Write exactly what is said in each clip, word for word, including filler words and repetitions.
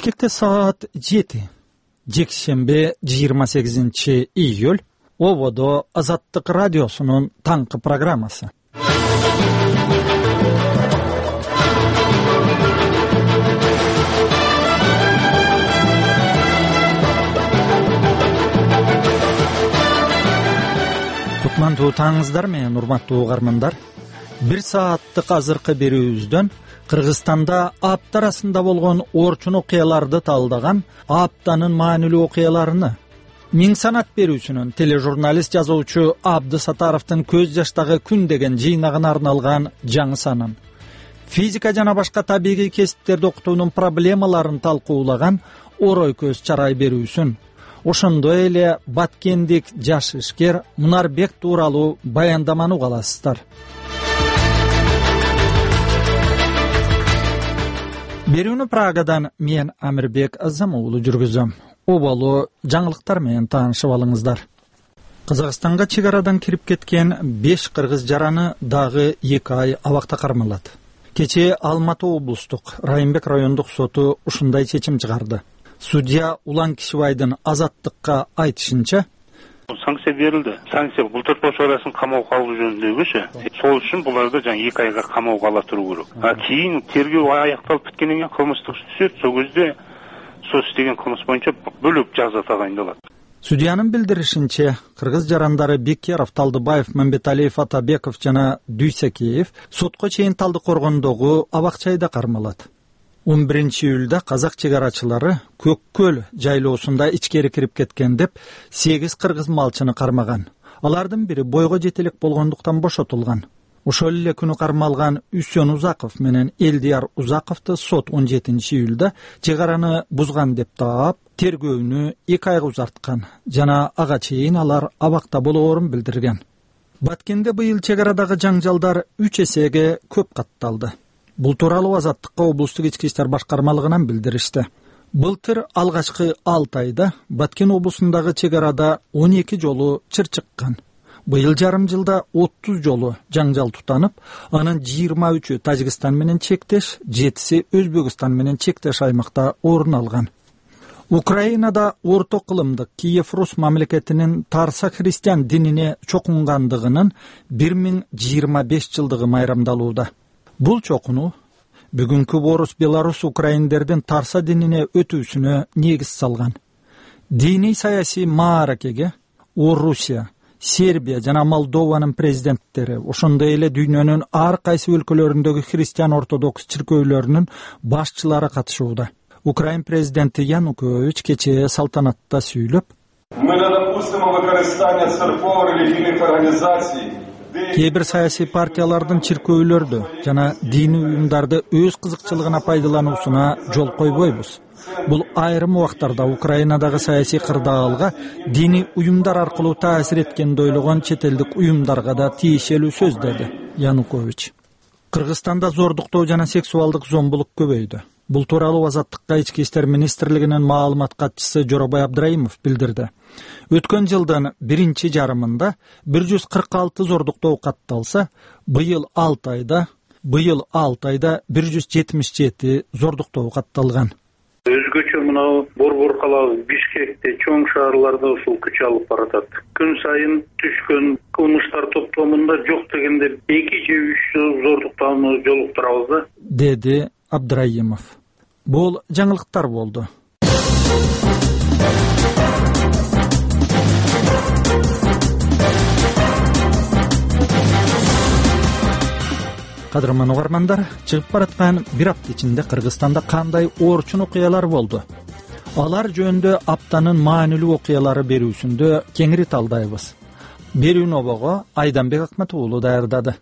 Бишкекте саат жети. Жекшембе жыйырма сегизинчи июль. Ободо Азаттык радиосунун таңкы программасы. Кутмандуу таңыңыздар менен урматтуу угармандар. Бир сааттык азыркы берүүбүздөн Кыргызстанда апта арасында болгон орчун окуяларды талдаган аптанын маанилүү окуяларыны Миң санат берүүсүнүн тележурналист жазуучу Абдыс Сатаровдун көз жаштагы күн деген жыйнагына арналган жаңы санын, физика жана башка табигый кесиптерди окутуунун проблемаларын талкуулаган Орой көз чарай берүүсүн, ошондой эле баткендик жаш ишкер Мунарбек тууралуу баяндаманы угаласыздар. Берүүнү Прагадан мен Амирбек Азамуулу жүргүзөм. Оболу жаңылыктар менен таанышып алыңыздар. Казакстанга чек арадан кирип кеткен беш кыргыз жараны дагы эки ай абакта кармалат. Кечээ Алматы облустук Райымбек райондук соту ушундай чечим чыгарды. Судья Улан Кишибайдын Азаттыкка айтышынча, санкция берилди. Санкция бултыр чарасын камоого алуу жөнүндөгүчү. Сол үчүн буларды жаңы эки айга камоого ала туруу керек. А кийин тергөө аякталып биткенден кийин кылмыштык иш түшөт. Сол кезде сот деген кылмыш боюнча бөлөк жаза тагайындалат. Судьянын билдиришинче, кыргыз жарандары Бекеров, Талдыбаев, Мамбеталиев, Атабеков жана Дүйсекеев сотко чейин Талдыкоргондогу абакчайда кармалат. он биринчи июлда казак чегарачылары Көк көл жайлоосунда ичкери кирип кеткен деп сегиз кыргыз малчыны кармаган. Алардын бири бойго жетелек болгондуктан бошотулган. Ошол эле күнү кармалган Үсөн Узаков менен Элдияр Узаковду сот он жетинчи июлда чек араны бузган деп таап, тергөөнү эки айга узарткан жана ага чейин алар абакта болоорун билдирген. Баткенде быйыл чек арадагы жаңжалдар үч эсеге көп катталды. Бул тууралуу Азаттыкка облустук ички иштер башкармалыгынан билдиришти. Былтыр алгачкы алты айда Баткен облусундагы чек арада он эки жолу чыр чыккан. Быйыл жарым жылда отуз жолу жаңжал тутанып, анын жыйырма үчү Тажикстан менен чектеш, жетиси Өзбекстан менен чектеш аймакта орун алган. Украинада орто кылымдык Киев Рус мамлекетинин Тарса христиан динине чокунгандыгынын бир миң жыйырма беш жылдыгы майрамдалууда. Бул чокуну бүгүнкү Орус, Беларус, украиндердин Тарса динине өтүүсүнө негиз салган. Диний саясий мааракеге Орусия, Сербия жана Молдованын президенттери, ошондой эле дүйнөнүн ар кайсы өлкөлөрүндөгү христиан ортодокс чиркөөлөрүнүн башчылары катышууда. Украин президенти Янукович кечээ салтанатта сүйлөп, мы не допустим використання церков религійних організацій. Кээ бир саясий партиялардын чиркөөлөрдү жана диний уюмдарды өз кызыкчылыгына пайдалануусуна жол койбойбуз. Бул айрым убактарда Украинадагы саясий кырдаалга диний уюмдар аркылуу таасир эткенди ойлогон чет элдик уюмдарга да тиешелүү сөз деди Янукович. Кыргызстанда зордуктоо жана сексуалдык зомбулук көбөйдү. Бул тууралуу Азаттыкка ички иштер министрлигинин маалымат катчысы Жоробай Абдраимов билдирди. Өткөн жылдын биринчи жарымында бир жүз кырк алты зордуктоо катталса, быйыл алты айда, быйыл алты айда бир жүз жетимиш жети зордуктоо катталган. Өзгөчө мынау Борбор калабы Бишкекте чоң шаарларда ушул күч алып баратат. Күн сайын түшкөн кылмыштар топтомунда жок дегенде эки же үч зордуктоону жолуктурабыз да, деди Абдраимов. Бул жаңылыктар болду. Кадырман угармандар, чыгып бараткан бир апта ичинде Кыргызстанда кандай орчун окуялар болду? Алар жөнүндө аптанын маанилүү окуялары берүүсүндө кеңири талдайбыз. Берүүнү обого Айданбек Акматуулу даярдады.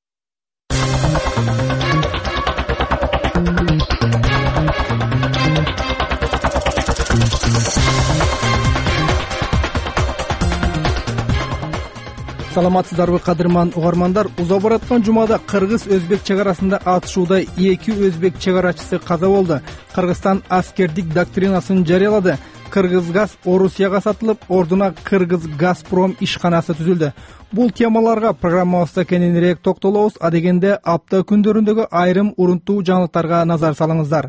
Саламатсыздарбы кадырман угармандар? Уза бараткан жумада кыргыз-өзбек чек арасында атышууда эки өзбек чек арачысы каза болду. Кыргызстан аскердик доктринасын жарыялады. Кыргызгаз Орусияга сатылып, ордуна Кыргыз Газпром ишканасы түзүлдү. Бул темаларга программабызда кененирээк токтолобуз, а дегенде апта күндөрүндөгү айрым урунттуу жаңылыктарга назар салыңыздар.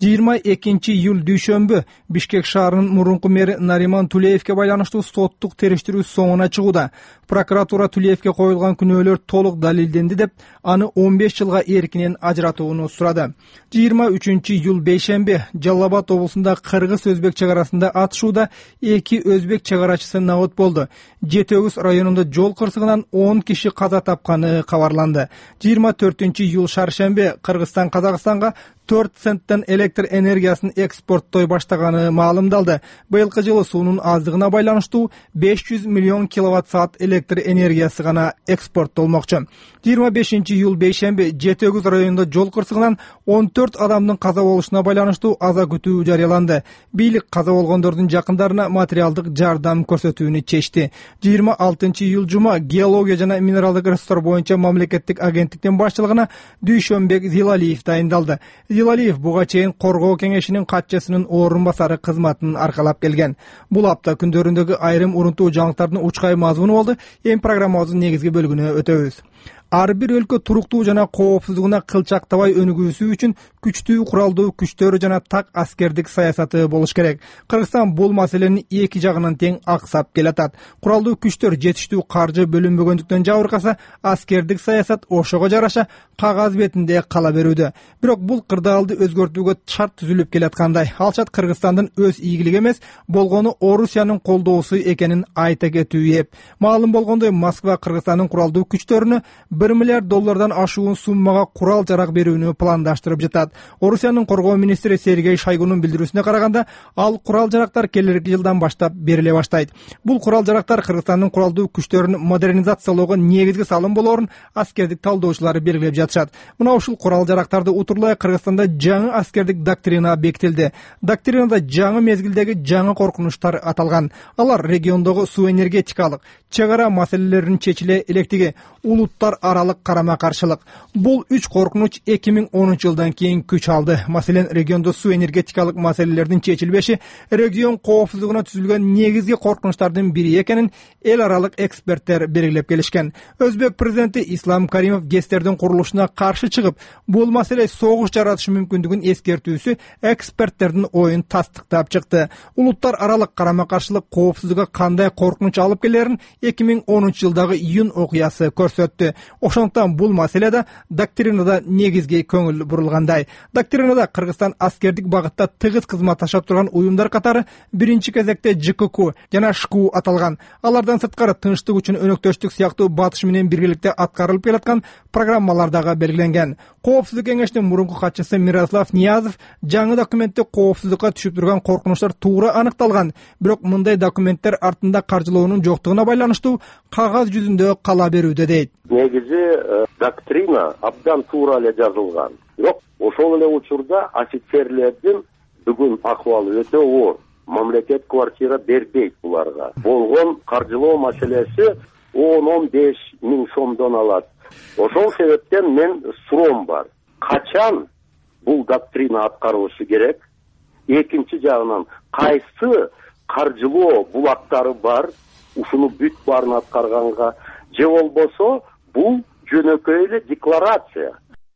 жыйырма экинчи июль дүйшөмбү Бишкек шаарынын мурунку мэри Нариман Тулеевке байланыштуу соттук териштирүү соңуна чыгууда. Прокуратура Тулеевке коюлган күнөөлөр толук далилденди деп, аны он беш жылга эркинен ажыратууну сурады. жыйырма үчүнчү июль бейшемби Жалал Абад облусунда кыргыз-өзбек чек арасында атышууда эки өзбек чек арачысы набыт болду. Жети Өгүз районунда жол кырсыгынан он киши каза тапканы кабарланды. жыйырма төртүнчү июль шаршемби Кыргызстан Казакстанга төрт центтен электр энергиясын экспорттой баштаганы маалымдалды. Быйылкы жылы суунун аздыгына байланыштуу беш жүз миллион киловатт саат электр энергиясы гана экспорттолмокчу. жыйырма бешинчи июль бейшемби Жети Өгүз районунда жол кырсыгынан он төрт адамдын каза болушуна байланыштуу аза күтүү жарыяланды. Бийлик каза болгондордун жакындарына материалдык жардам көрсөтүүнү чечти. жыйырма алтынчы июль жума геология жана минералдык ресурстар боюнча мамлекеттик агенттиктин башчылыгына Дүйшөнбек Зилалиев дайындалды. Зилалиев буга чейин коргоо кеңешинин катчысынын орун басары кызматын аркалап келген. Бул апта күндөрүндөгү айрым урунтуу жаңылыктардын учкай мазмуну болду. Эми программабыздын негизги бөлүгүнө өтөбүз. Ар бир өлкө туруктуу жана коопсуздугуна кылчактабай өнүгүүсү үчүн күчтүү куралдуу күчтөрү жана так аскердик саясаты болуш керек. Кыргызстан бул маселени эки жагынан тең аксап келатат. Куралдуу күчтөр жетиштүү каржы бөлүнбөгөндүктөн жабыркаса, аскердик саясат ошого жараша кагаз бетинде кала берүүдө. Бирок бул кырдаалды өзгөртүүгө шарт түзүлүп келаткандай. Ал шарт Кыргызстандын өз ийгилиги эмес, болгону Орусиянын колдоосу экенин айта кетүү эп. Маалым болгондой, Москва Кыргызстандын куралдуу күчтөрүнө бир миллиард доллардан ашуун суммага курал жарак берүүнү пландаштырып жатат. Орусиянын коргоо министри Сергей Шойгунун билдирүүсүнө караганда, ал курал жарактар келерки жылдан баштап бериле баштайт. Бул курал жарактар Кыргызстандын куралдуу күчтөрүн модернизациялоого негизги салым болоорун аскердик талдоочулар белгилеп жатышат. Мына ушул курал жарактарды утурлай Кыргызстанда жаңы аскердик доктрина бекитилди. Доктринада жаңы мезгилдеги жаңы коркунучтар аталган. Алар региондогу суу энергетикалык, чек ара маселелеринин чечиле электиги, улуттар аралык карама каршылык. Бул үч коркунуч эки миң онунчу жылдан кийин күч алды. Маселен, региондо суу энергетикалык маселелердин чечилбеши регион коопсуздугуна түзүлгөн негизги коркунучтардын бири экенин эл аралык эксперттер белгилеп келишкен. Өзбек президенти Ислам Каримов ГЭСтердин курулушуна каршы чыгып, бул маселе согуш жаратышы мүмкүндүгүн эскертүүсү эксперттердин оюн тастыктап чыкты. Улуттар аралык карама каршылык коопсуздукка кандай коркунуч алып келерин эки миң онунчу жылдагы июнь окуясы көрсөттү. Ошондуктан бул маселеде доктринада негизги көңүл бурулгандай. Доктринада Кыргызстан аскердик багытта тыгыз кызматташып турган уюмдар катары биринчи кезекте ЖКК жана ШКУ аталган. Алардан сырткары тынчтык үчүн өнөктөштүк сыяктуу батыш менен биргеликте аткарылып келаткан программалар дагы белгиленген. Коопсуздук кеңешинин мурунку катчысы Мирослав Ниязов жаңы документте коопсуздукка түшүп турган коркунучтар туура аныкталган. Бирок мындай документтер артында каржылоонун жоктугуна байланыштуу кагаз жүзүндө кала берүүдө дейт. Негизи доктрина абдан туура эле жазылган. Бирок ошол эле учурда офицерлердин бүгүн акыбалы өтө оор. Мамлекет квартира бербейт буларга. Болгон каржылоо маселеси он он беш миң сомдон алат. Ошол себептен мен суроом бар. Качан бул доктрина аткарылышы керек? Экинчи жагынан кайсы каржылоо булактары бар? Ушуну бүт баарын аткарганга же болбосо бул жөнөкөй эле декларация.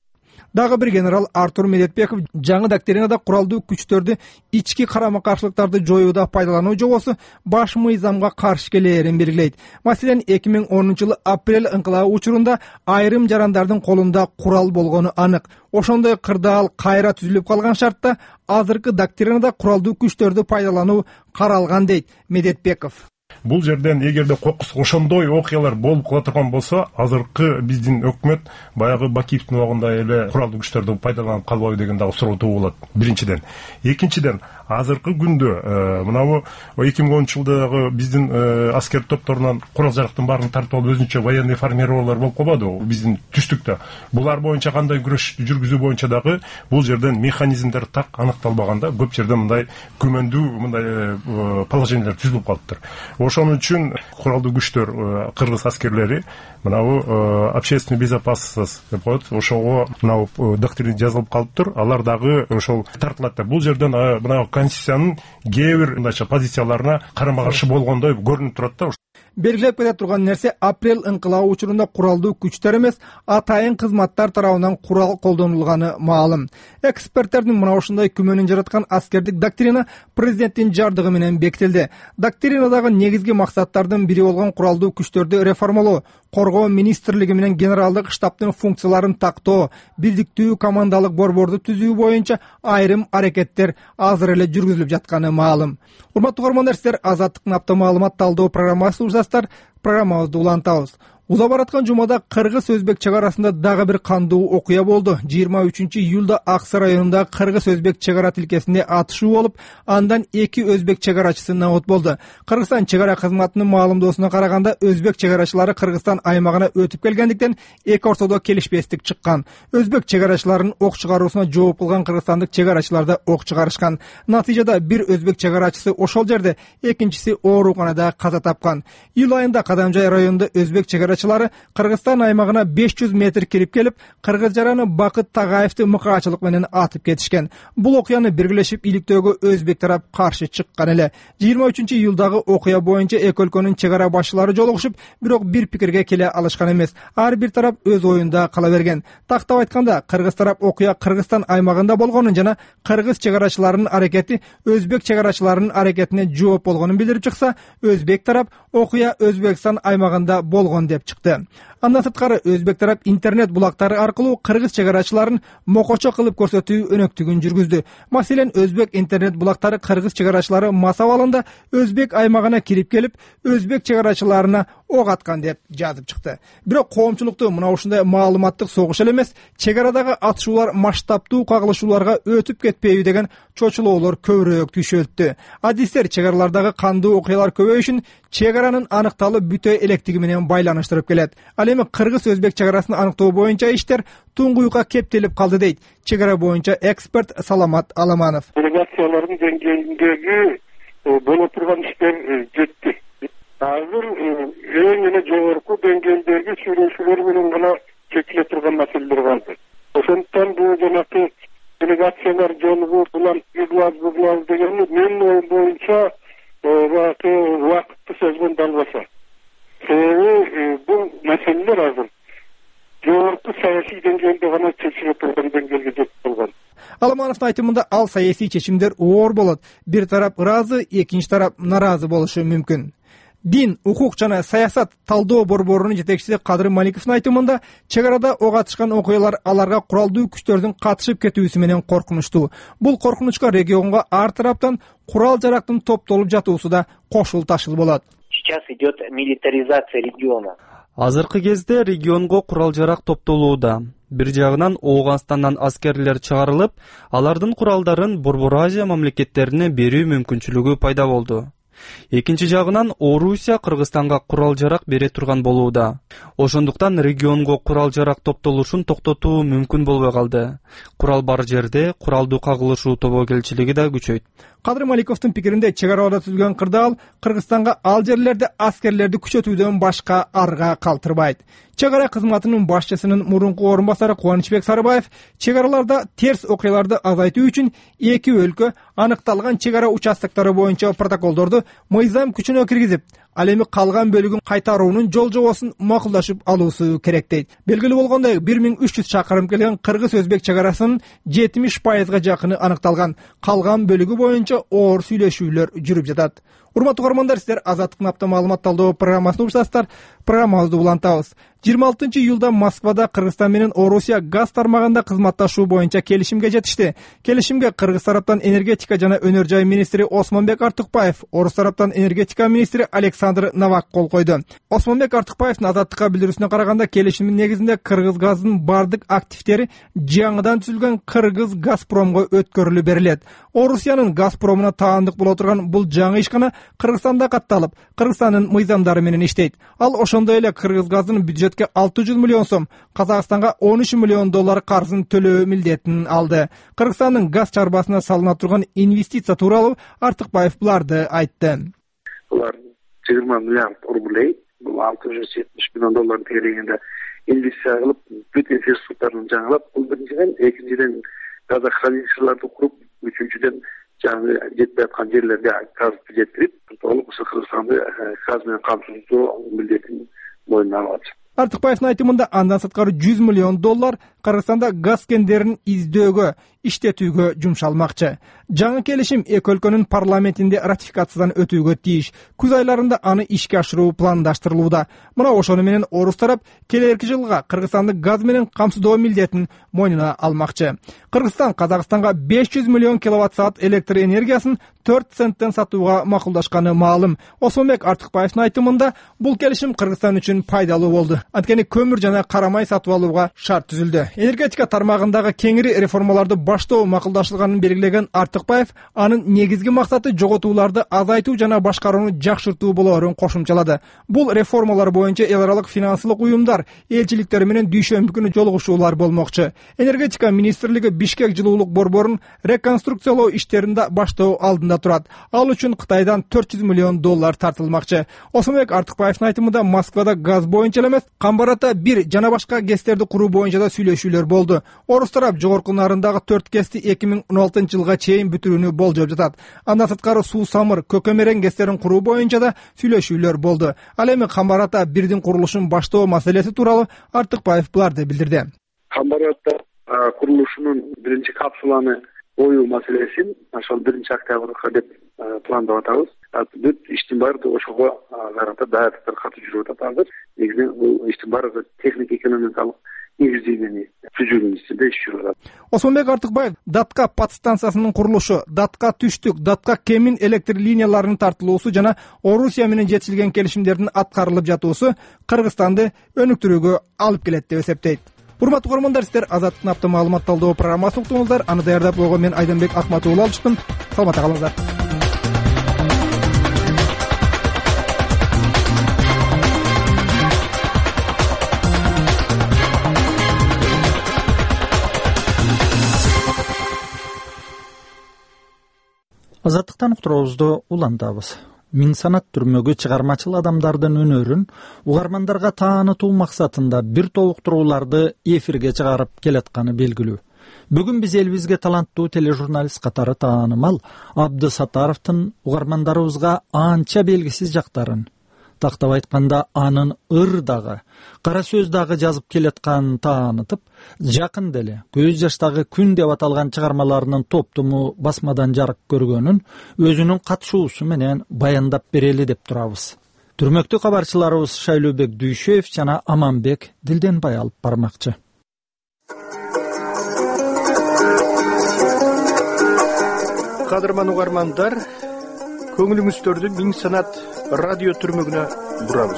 Дагы бир генерал Артур Медетбеков жаңы доктринада куралдуу күчтөрдү ички карама каршылыктарды жоюуда пайдалануу жобосу баш мыйзамга каршы келээрин белгилейт. Маселен, эки миң онунчу жылы апрель ыңкылабы учурунда айрым жарандардын колунда курал болгону анык. Ошондой кырдаал кайра түзүлүп калган шартта азыркы доктринада куралдуу күчтөрдү пайдалануу каралган дейт Медетбеков. Бул жерден эгерде кокус ошондой окуялар болуп кала турган болсо, азыркы биздин өкмөт баягы Бакиевдин убагында эле куралдуу күчтөрдү пайдаланып калбайбы деген дагы суроо туулат. Биринчиден. Экинчиден, азыркы күндө мынабу эки миң онунчу жылдагы биздин аскер топторунан курал жарактын баарын тартып алып өзүнчө военный формировалар болуп калбадыбы биздин түштүктө. Булар боюнча кандай күрөш жүргүзүү боюнча дагы бул жерден механизмдер так аныкталбаганда көп жерде мындай күмөндүү мындай положениялар түзүлүп калыптыр. Ошон үчүн куралдуу күчтөр кыргыз аскерлери мынабу общественный безопасность деп коет, ошого мынабу доктрина жазылып калыптыр. Алар дагы ошол тартылат. Бул жерден мынабу конституциянын кээ бир мындайча позицияларына карама каршы болгондой көрүнүп турат да. Белгилеп кете турган нерсе апрель ыңкылабы учурунда куралдуу күчтөр эмес, атайын кызматтар тарабынан курал колдонулганы маалым. Эксперттердин мына ушундай күмөнүн жараткан аскердик доктрина президенттин жардыгы менен бекитилди. Доктринадагы негизги максаттардын бири болгон куралдуу күчтөрдү реформалоо, коргоо министрлиги менен генералдык штабтын функцияларын тактоо, бирдиктүү командалык борборду түзүү боюнча айрым аракеттер азыр эле жүргүзүлүп жатканы маалым. Урматтуу угармандар, сиздер Азаттыктын апта маалымат талдоо программасын угушасыздар. Программабызды улантабыз. Узап бараткан жумада кыргыз-өзбек чек арасында дагы бир кандуу окуя болду. жыйырма үчүнчү июлда Аксы районунда кыргыз-өзбек чек ара тилкесинде атышуу болуп, андан эки өзбек чек арачысы набат болду. Кыргызстан чек ара кызматынын маалымдоосуна караганда, өзбек чек арачылары Кыргызстан аймагына өтүп келгендиктен эки ортодо келишпестик чыккан. Өзбек чек арачыларынын ок чыгаруусуна жооп кылган кыргызстандык чек арачылар да ок чыгарышкан. Натыйжада бир өзбек чек арачысы ошол жерде, экинчиси ооруканада каза тапкан. Июль айында Кадамжай районунда өзбек чек арачылары Кыргызстан аймагына беш жүз метр кирип келип, кыргыз жараны Бакыт Тагаевди мыкаачылык менен атып кетишкен. Бул окуяны биргелешип иликтөөгө өзбек тарап каршы чыккан эле. жыйырма үчүнчү июлдагы окуя боюнча эки өлкөнүн чек ара башчылары жолугушуп, бирок бир пикирге келе алышкан эмес. Ар бир тарап өз оюнда кала берген. Тактап айтканда, кыргыз тарап окуя Кыргызстан аймагында болгонун жана кыргыз чек арачыларынын аракети өзбек чек арачыларынын аракетине жооп болгонун билдирип чыкса, өзбек тарап окуя Өзбекстан аймагында болгон деп чыкты. Андан сырткары өзбек тарап интернет булактары аркылуу кыргыз чек арачыларын мокочо кылып көрсөтүү өнөктүгүн жүргүздү. Маселен, өзбек интернет булактары кыргыз чек арачылары мас абалында өзбек аймагына кирип келип, өзбек чек арачыларына ок аткан деп жазып чыкты. Бирок коомчулукту мына ушундай маалыматтык согуш эле эмес, чек арадагы атышуулар масштабтуу кагылышууларга өтүп кетпейби деген чочулоолор көбүрөөк түшөлттү. Адистер чек аралардагы кандуу окуялар көбөйүшүн чек аранын аныкталып бүтө электиги менен байланыштырып келет. Ал эми кыргыз-өзбек чек арасын аныктоо боюнча иштер туңгуюкка кептелип калды дейт чек ара боюнча эксперт Саламат Аламанов. Делегациялардын деңгээлиндеги боло турган иштер жетти. Азыр эң эле жогорку деңгээлдеги сүйлөшүүлөр менен гана чечиле турган маселелер калды. Ошондуктан бул жанакы делегациялар жолугуп улам ыглаз ыглаз дегени менин оюм боюнча убакытты сөзбөн далбаса. Себеби бул маселелер азыр жогорку саясий деңгээлде гана чечиле турган деңгээлге жетип калган. Аламановдун айтымында ал саясий чечимдер оор болот. Бир тарап ыраазы, экинчи тарап наразы болушу мүмкүн. Дин, укук жана саясат талдоо борборунун жетекчиси Кадыр Маликовдун айтымында, чек арада ок атышкан окуялар аларга куралдуу күчтөрдүн катышып кетүүсү менен коркунучтуу. Бул коркунучка регионго ар тараптан курал жарактын топтолуп жатуусу да кошул ташыл болот. Сейчас идет милитаризация региона. Азыркы кезде регионго курал жарак топтолууда. Бир жагынан Ооганстандан аскерлер чыгарылып, алардын куралдарын Борбор Азия мамлекеттерине берүү мүмкүнчүлүгү пайда болду. Экинчи жагынан Орусия Кыргызстанга курал жарак бере турган болууда. Ошондуктан регионго курал жарак топтолушун токтотуу мүмкүн болбой калды. Курал бар жерде куралдуу кагылышуу тобокелчилиги да күчөйт. Кадыр Маликовдун пикиринде, чек арада түзүлгөн кырдаал Кыргызстанга ал жерлерде аскерлерди күчөтүүдөн башка арга калтырбайт. Чек ара кызматынын башчысынын мурунку орун басары Кубанычбек Сарыбаев чек араларда терс окуяларды азайтуу үчүн эки өлкө аныкталган чек ара участоктору боюнча протоколдорду мыйзам күчүнө киргизип, ал эми калган бөлүгүн кайтаруунун жол жобосун макулдашып алуусу керек дейт. Белгилүү болгондой, бир миң үч жүз чакырым келген кыргыз-өзбек чек арасынын жетимиш пайызга жакыны аныкталган. Калган бөлүгү боюнча оор сүйлөшүүлөр жүрүп жатат. Урматтуу угармандар, сиздер Азаттыктын апта маалымат талдоо программасын угушасыздар. Программабызды улантабыз. жыйырма алтынчы июлда Москвада Кыргызстан менен Орусия газ тармагында кызматташуу боюнча келишимге жетишти. Келишимге кыргыз тараптан энергетика жана өнөр жай министри Осмонбек Артыкбаев, орус тараптан энергетика министри Александр Новак кол койду. Осмонбек Артыкбаевдин Азаттыкка билдирүүсүнө караганда, келишимдин негизинде кыргыз газынын бардык активдери жаңыдан түзүлгөн Кыргыз Газпромго өткөрүлүп берилет. Орусиянын Газпромуна таандык боло турган бул жаңы ишкана Кыргызстанда катталып, Кыргызстандын мыйзамдары менен иштейт. Ал ошондой эле Кыргыз газынын бюджетке алты жүз миллион сом, Казакстанга он үч миллион доллар карзын төлөө милдетин алды. Кыргызстандын газ чарбасына салына турган инвестиция тууралуу Артыкбаев буларды айтты. Булар жыйырма миллиард рублей, бул алты жүз жетимиш миллион доллар тегерегинде инвестиция кылып, бүт инфраструктураны жаңылап, бул биринчиден, экинчиден газохранилищелерди куруп, үчүнчүдөн жаңы жетпей аткан жерлерге газды жеткирип толук ушу Кыргызстанды газ менен камтуудуу милдетин мойнуна алып атышат. Артыкбаевдин айтымында андан сырткары жүз миллион доллар Кыргызстанда газ кендерин издөөгө, иштетүүгө жумшалмакчы. Жаңы келишим эки өлкөнүн парламентинде ратификациядан өтүүгө тийиш. Күз айларында аны ишке ашыруу пландаштырылууда. Мына ошону менен орус тарап келерки жылга Кыргызстанды газ менен камсыздоо милдетин мойнуна алмакчы. Кыргызстан Казакстанга беш жүз миллион киловатт саат электр энергиясын төрт центтен сатууга макулдашканы маалым. Осмонбек Артыкбаевдин айтымында бул келишим Кыргызстан үчүн пайдалуу болду. Анткени көмүр жана кара май сатып алууга шарт түзүлдү. Энергетика тармагындагы кеңири реформаларды баштоо макулдашылганын белгилеген Артыкбаев анын негизги максаты жоготууларды азайтуу жана башкарууну жакшыртуу болоорун кошумчалады. Бул реформалар боюнча эл аралык финансылык уюмдар, элчиликтер менен дүйшөмбү күнү жолугушуулар болмокчу. Энергетика министрлиги Бишкек жылуулук борборун реконструкциялоо иштеринде баштоо алдында турат. Ал үчүн Кытайдан төрт жүз миллион доллар тартылмакчы. Осмонбек Артыкбаевдин айтымында Москвада газ боюнча эмес, Камбарата бир жана башка гэстерди куруу боюнча да сүйлөшүүлөр болду. Орус тарап жогорку нарындагы төрт гэсти эки миң он алтынчы жылга чейин бүтүрүүнү болжоп жатат. Андан сырткары суу самыр, көкөмерең гэстерин куруу боюнча да сүйлөшүүлөр болду. Ал эми Камбарата бирдин курулушун баштоо маселеси тууралуу Артыкбаев буларды билдирди. Камбарата курулушунун биринчи капсуланы коюу маселесин ошол биринчи октябрга деп пландап атабыз. Бүт иштин баары ошого карата даярдыктар катуу жүрүп атат азыр. Негизинен бул иштин баары техник экономикалык негиздемени түзүүнүн үстүндө иш жүрүп атат. Осмонбек Артыкбаев Датка подстанциясынын курулушу, Датка түштүк, Датка Кемин электр линияларынын тартылуусу жана Орусия менен жетишилген келишимдердин аткарылып жатуусу Кыргызстанды өнүктүрүүгө алып келет деп эсептейт. Урматтуу көрөрмандар, сиздер Азаттык апта маалымат талдоо программасын уктуңуздар. Аны даярдап койгон мен Айданбек Акматов уулу алыштым. Саламатта калыңыздар. Азаттыктан уктуруубузду улантабыз. Миң санат түрмөгү чыгармачыл адамдардын өнөрүн угармандарга таанытуу максатында бир толуктурууларды эфирге чыгарып келатканы белгилүү. Бүгүн биз элибизге таланттуу тележурналист катары таанымал Абдысатаровдун угармандарыбызга анча белгисиз жактарын, тактап айтканда анын ыр дагы, кара сөз дагы жазып келатканын таанытып, жакын деле көз жаштагы күн деп аталган чыгармаларынын топтуму басмадан жарык көргөнүн өзүнүн катышуусу менен баяндап берели деп турабыз. Түрмөктүү кабарчыларыбыз Шайлообек Дүйшөев жана Аманбек Дилденбай алып бармакчы. Кадырман угармандар, көңүлүңүздөрдү Миң санат радио түрмөгүнө бурабыз.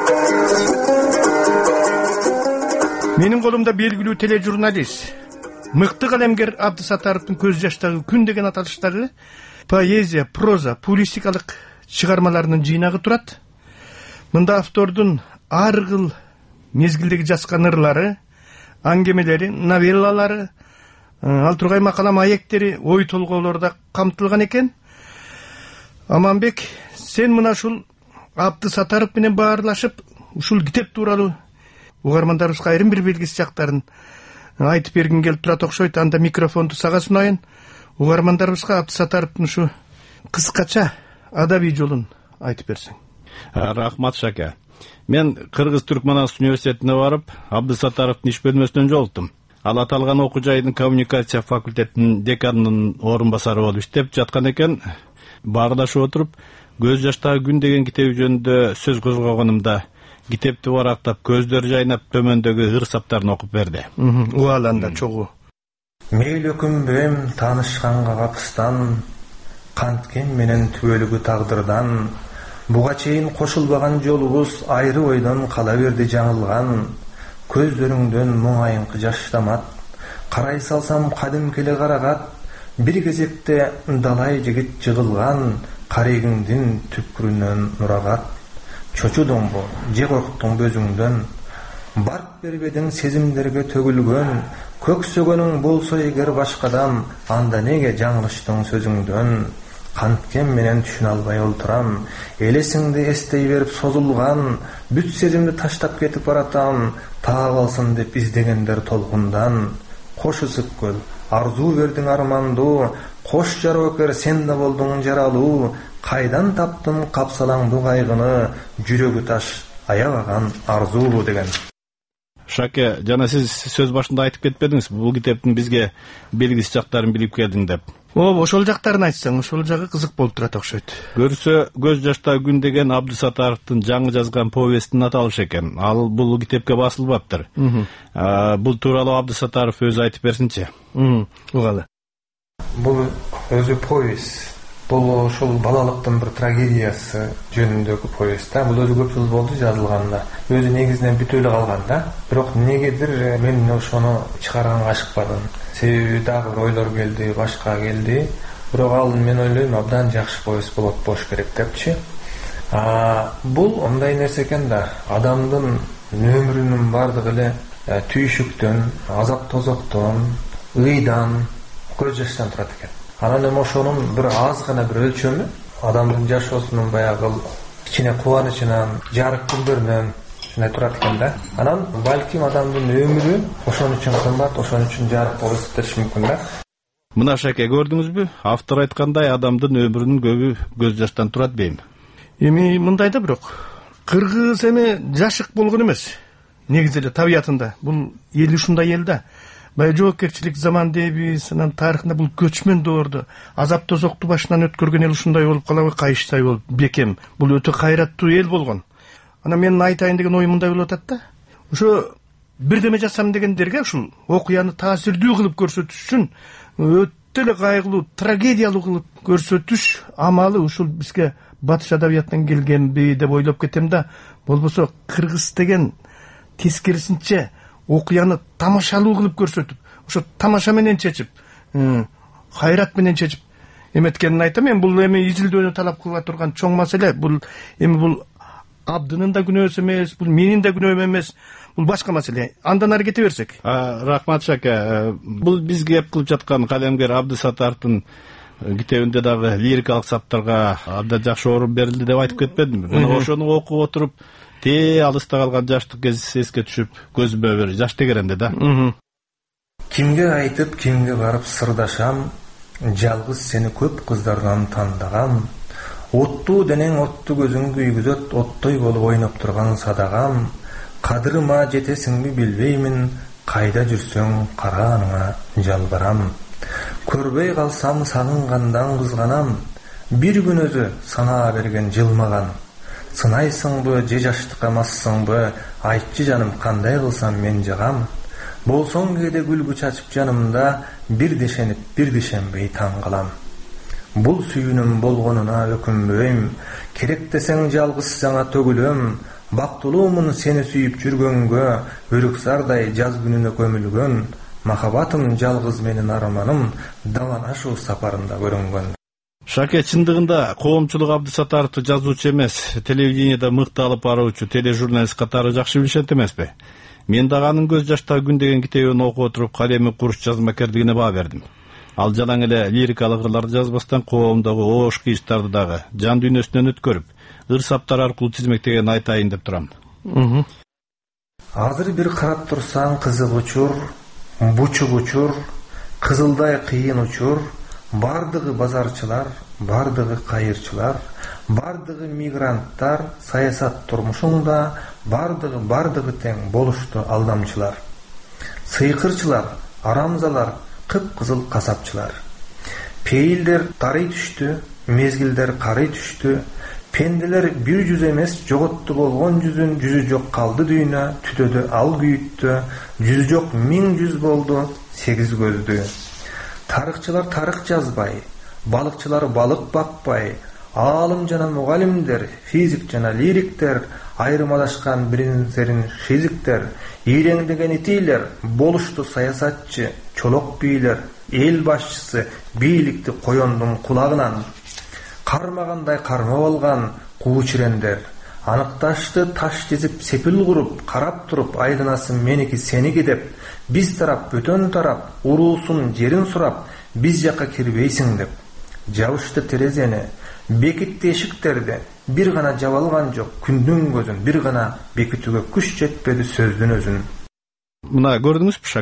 Менин колумда белгилүү тележурналист, мыкты калемгер Абдысатаровдун көз жаштагы күн деген аталыштагы поэзия, проза, публистикалык чыгармаларынын жыйнагы турат. Мында автордун ар кыл мезгилдеги жазган ырлары, аңгемелери, новеллалары, ал тургай макала маектери, ой толгоолору да камтылган экен. Аманбек, сен мына ушул Абдысатаров менен баарлашып, ушул китеп тууралуу угармандарыбызга айрым бир белгисиз жактарын айтып бергиң келип турат окшойт. Анда микрофонду сага сунайын. Угармандарыбызга Абдысатаровдун ушу кыскача адабий жолун айтып берсең. Рахмат Шака. Мен Кыргыз-Түркманстан университетине барып, Абдысатаровдун иш бөлмөсүнөн жолуктум. Ал аталган окуу жайдын коммуникация факультетинин деканынын орун басары болуп иштеп жаткан экен. Баарлашып отуруп, көз жаштагы күн деген китеби жөнүндө сөз козгогонумда китепти барактап, көздөр жайнап, төмөндөгү ыр саптарын окуп берди. Уаланда чогуу. Мейлі күнбем танышқанға қапыстан, қанткен менен түбөлүгү тағдырдан, буга чейин кошулбаган жолубуз айры ойдон кала берди жаңылган, көздөрүңдөн муңайыңкы жаштамат, карай салсам кадимкеле карагат, бир кезекте далай жигит жыгылган, карегиңдин түпкүрүнөн нурагат, чочудуңбу же корктуң өзүңдөн, барк бербедиң сезимдерге төгүлгөн, көксөгөнүң болсо эгер башкадан, анда неге жаңылыштың сөзүңдөн, канткен менен түшүнө албай олтурам, элесиңди эстей берип созулган, бүт сезимди таштап кетип баратам, таап алсын деп издегендер толкундан, кош ысык көл, арзуу бердиң армандуу, Кош жароокер сен да болдуң жаралуу, кайдан таптым капсалаңдуу кайгыны, жүрөгү таш аябаган арзуу деген. Шаке, жана сиз сөз башында айтып кетпедиңиз, бул китептин бизге белгисиз жактарын билип келдиң деп. Ооба, ошол жактарын айтсаң, ошол жагы кызык болуп турат окшойт. Көрсө көз жашта күн деген Абдысатаровдун жаңы жазган повестин аталышы экен. Ал бул китепке басылбаптыр. Бул тууралуу Абдысатаров өзү айтып берсинчи. Угалы. Бул өзү повесть. Бул ошол балалыктын бир трагедиясы жөнүндөгү повесть да. Бул өзү көп жыл болду жазылганына. Өзү негизинен бүтө эле калган да. Бирок негедир мен ошону чыгарганга ашыкпадым. Себеби дагы бир ойлор келди, башка келди. Бирок ал мен ойлойм абдан жакшы повесть болот болуш керек депчи. А бул андай нерсе экен да. Адамдын өмүрүнүн бардыгы эле түйшүктөн, азап тозоктон, ыйдан, көз жаштан турат экен. Анан эми ошонун бир аз гана бир өлчөмү адамдын жашоосунун баягы кичине кубанычынан, жарык күндөрүнөн ушундай турат экен да. Анан балким адамдын өмүрү ошон үчүн кымбат, ошон үчүн жарык болуп эсептелиши мүмкүн да. Мына Шаке, көрдүңүзбү? Автор айткандай адамдын өмүрүнүн көбү көз жаштан турат дейм. Эми мындай да бирок кыргыз эми жашык болгон эмес. Негизи эле табиятында бул эл ушундай эл да. Бай жоокерчилик заман дейбиз, анан тарыхында бул көчмөн доорду азап тозокту башынан өткөргөн эл ушундай болуп калабы, кайыштай болуп бекем. Бул өтө кайраттуу эл болгон. Анан менин айтайын деген оюм мындай болуп атат да. Ошо бирдеме жасам дегендерге ушул окуяны таасирдүү кылып көрсөтүш үчүн өтө эле кайгылуу, трагедиялуу кылып көрсөтүш амалы ушул бизге батыш адабиятынан келгенби деп ойлоп кетем да. Болбосо кыргыз деген тескерисинче окуяны тамашалуу кылып көрсөтүп, ошо тамаша менен чечип, кайрат менен чечип эметкенин айтам. Мен бул эми изилдөөнү талап кыла турган чоң маселе. Бул эми бул Абдынын да күнөөсү эмес, бул менин да күнөөм эмес. Бул башка маселе. Андан ары кете берсек. Рахмат Шаке. Бул бизге эп кылып жаткан калемгер Абдысатаровдун китебинде дагы лирикалык саптарга абдан жакшы орун берилди деп айтып кетпедимби? Мына ошону окуп отуруп, те алыста калган жаштык кез эске түшүп, көзүмө бир жаш тегеренди да. Кимге айтып, кимге барып сырдашам, жалгыз сени көп кыздардан тандагам. Оттуу денең оттуу көзүң күйгүзөт, оттой болуп ойноп турган садагам. Кадырыма жетесиңби билбеймин, кайда жүрсөң карааныңа жалбарам. Көрбөй калсам сагынгандан кызганам, бир күн өзү санаа берген жылмаган. Сынайсыңбы, же жаштыкка массыңбы, айтчы жаным кандай кылсам мен жагам. Болсоң кээде күлгү чачып жанымда, бир дешенип, бир дешенбей таң калам. Бул сүйүүнүм болгонуна өкүнбөйм, керек десең жалгыз саңа төгүлөм. Бактылуумун сени сүйүп жүргөнгө, өрүксардай жаз күнүнө көмүлгөн. Махабатым жалгыз менин арманым, даланашуу сапарында көрүнгөн. Шаке, чындыгында коомчулук Абдысатаровду жазуучу эмес, телевидениеде мыкты алып баруучу тележурналист катары жакшы билишет эмеспи? Мен дагы анын көз жашта күн деген китебин окуп отуруп калеми куруш жазмакерлигине баа бердим. Ал жалаң эле лирикалык ырларды жазбастан коомдогу оош кыйыштарды дагы жан дүйнөсүнөн өткөрүп, ыр саптар аркылуу тизмектеген айтайын деп турам. Азыр бир карап турсаң кызык учур, бучук учур, кызылдай кыйын учур. Бардыгы базарчылар, бардыгы кайырчылар, бардыгы мигранттар, саясат турмушунда, бардыгы бардыгы тең болушту алдамчылар. Сыйкырчылар, арамзалар, кып-кызыл касапчылар. Пейилдер тарый түштү, мезгилдер карый түштү. Пенделер бир жүз эмес, жоготту болгон жүзүн, жүзү жок калды дүйнө, түтөдү ал күйүттү, жүзү жок миң жүз болду, сегиз көздү. Тарыхчылар тарых жазбай, балыкчылар балык бакпай, аалым жана мугалимдер, физик жана лириктер, айырмалашкан бирин-серин шизиктер, ийреңдеген итилер, болушту саясатчы, чолок бийлер, эл башчысы бийликти коёндун кулагынан. Кармагандай кармап алган куучирендер, аныкташты таш тизип сепил куруп, карап туруп, айдынасы меники сеники деп, биз тарап бөтөн тарап, уруусун жерин сурап, биз жакка кирбейсиң деп. Жабышты терезени, бекитти эшиктерди, бир гана жабалган жок күндүн көзүн, бир гана бекитүүгө күч жетпеди сөздүн өзүн. Мына көрдүңүзбү Шаке?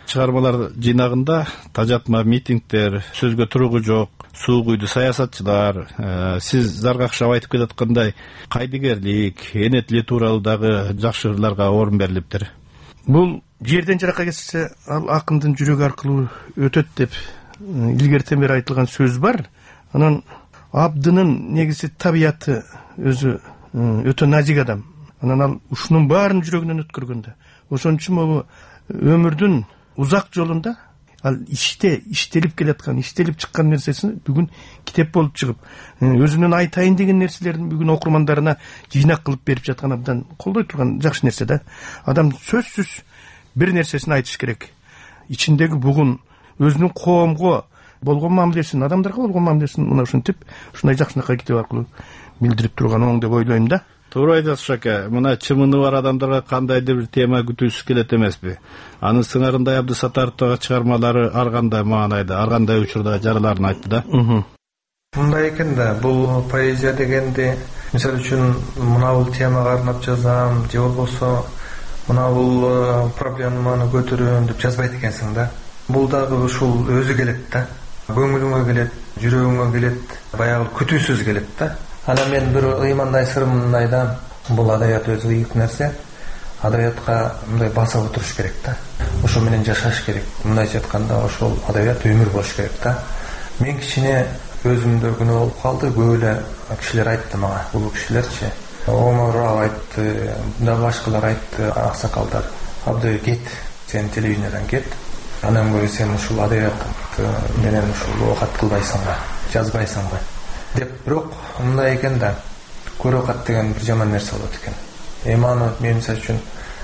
чыгармалар жыйнагында тажатма митингдер, сөзгө туругу жок, суу куйду саясатчылар, сиз Заргакшап айтып келаткандай кайдыгерлик, энетли тууралуу дагы жакшы ырларга орун берилиптир. Бул жерден жыракка кетсе, ал акындын жүрөгү аркылуу өтөт деп илгертен бери айтылган сөз бар. Анан Абдынын негизи табияты өзү өтө назик адам. Анан ал ушунун баарын жүрөгүнөн өткөргөндө. Ошон үчүн могу өмүрдүн узак жолунда ал иште, иштелип келаткан, иштелип чыккан нерсесин бүгүн китеп болуп чыгып, өзүнүн айтайын деген нерселерин бүгүн окурмандарына жыйнак кылып берип жаткан абдан колдой турган жакшы нерсе да. Адам сөзсүз бир нерсесин айтыш керек. Ичиндеги бугун өзүнүн коомго болгон мамилесин, адамдарга болгон мамилесин мына ушинтип, ушундай жакшынакай китеп аркылуу билдирип турган оң деп ойлойм да. Туура айтасыз ака. Мына чымыны бар адамдарга кандайдыр бир тема күтүүсүз келет эмеспи? Анын сыңарындай Абдысатаровдогу чыгармалары ар кандай маанайда, ар кандай учурда жараларын айтты да. Мындай экен да, бул поэзия дегенде, мисалы үчүн мына бул темага арнап жазам, же болбосо мына бул проблеманы көтөрөм деп жазбайт экенсиң да. Бул дагы ушул өзү келет да. Көңүлүңө келет, жүрөгүңө келет, баягы күтүүсүз келет да. Ана мен бир ыймандай сырымын айтам. Бул адабият өзү ыйык нерсе. Адабиятка мындай басып отуруш керек да. Ошо менен жашаш керек. Мындайча айтканда, ошол адабият өмүр болуш керек да. Мен кичине өзүмдө күнөө болуп калды. Көп эле кишилер айтты мага, бул кишилерчи. Омар айтты, да башкалар айтты, аксакалдар. Абдай кет, сен телевидениядан кет. Анан көрө сен ушул адабиятты менен ушул окат кылбайсыңбы, жазбайсыңбы деп. Бирок мындай экен да, көрөкат деген бир жаман нерсе болот экен. Эми аны мен мисалы үчүн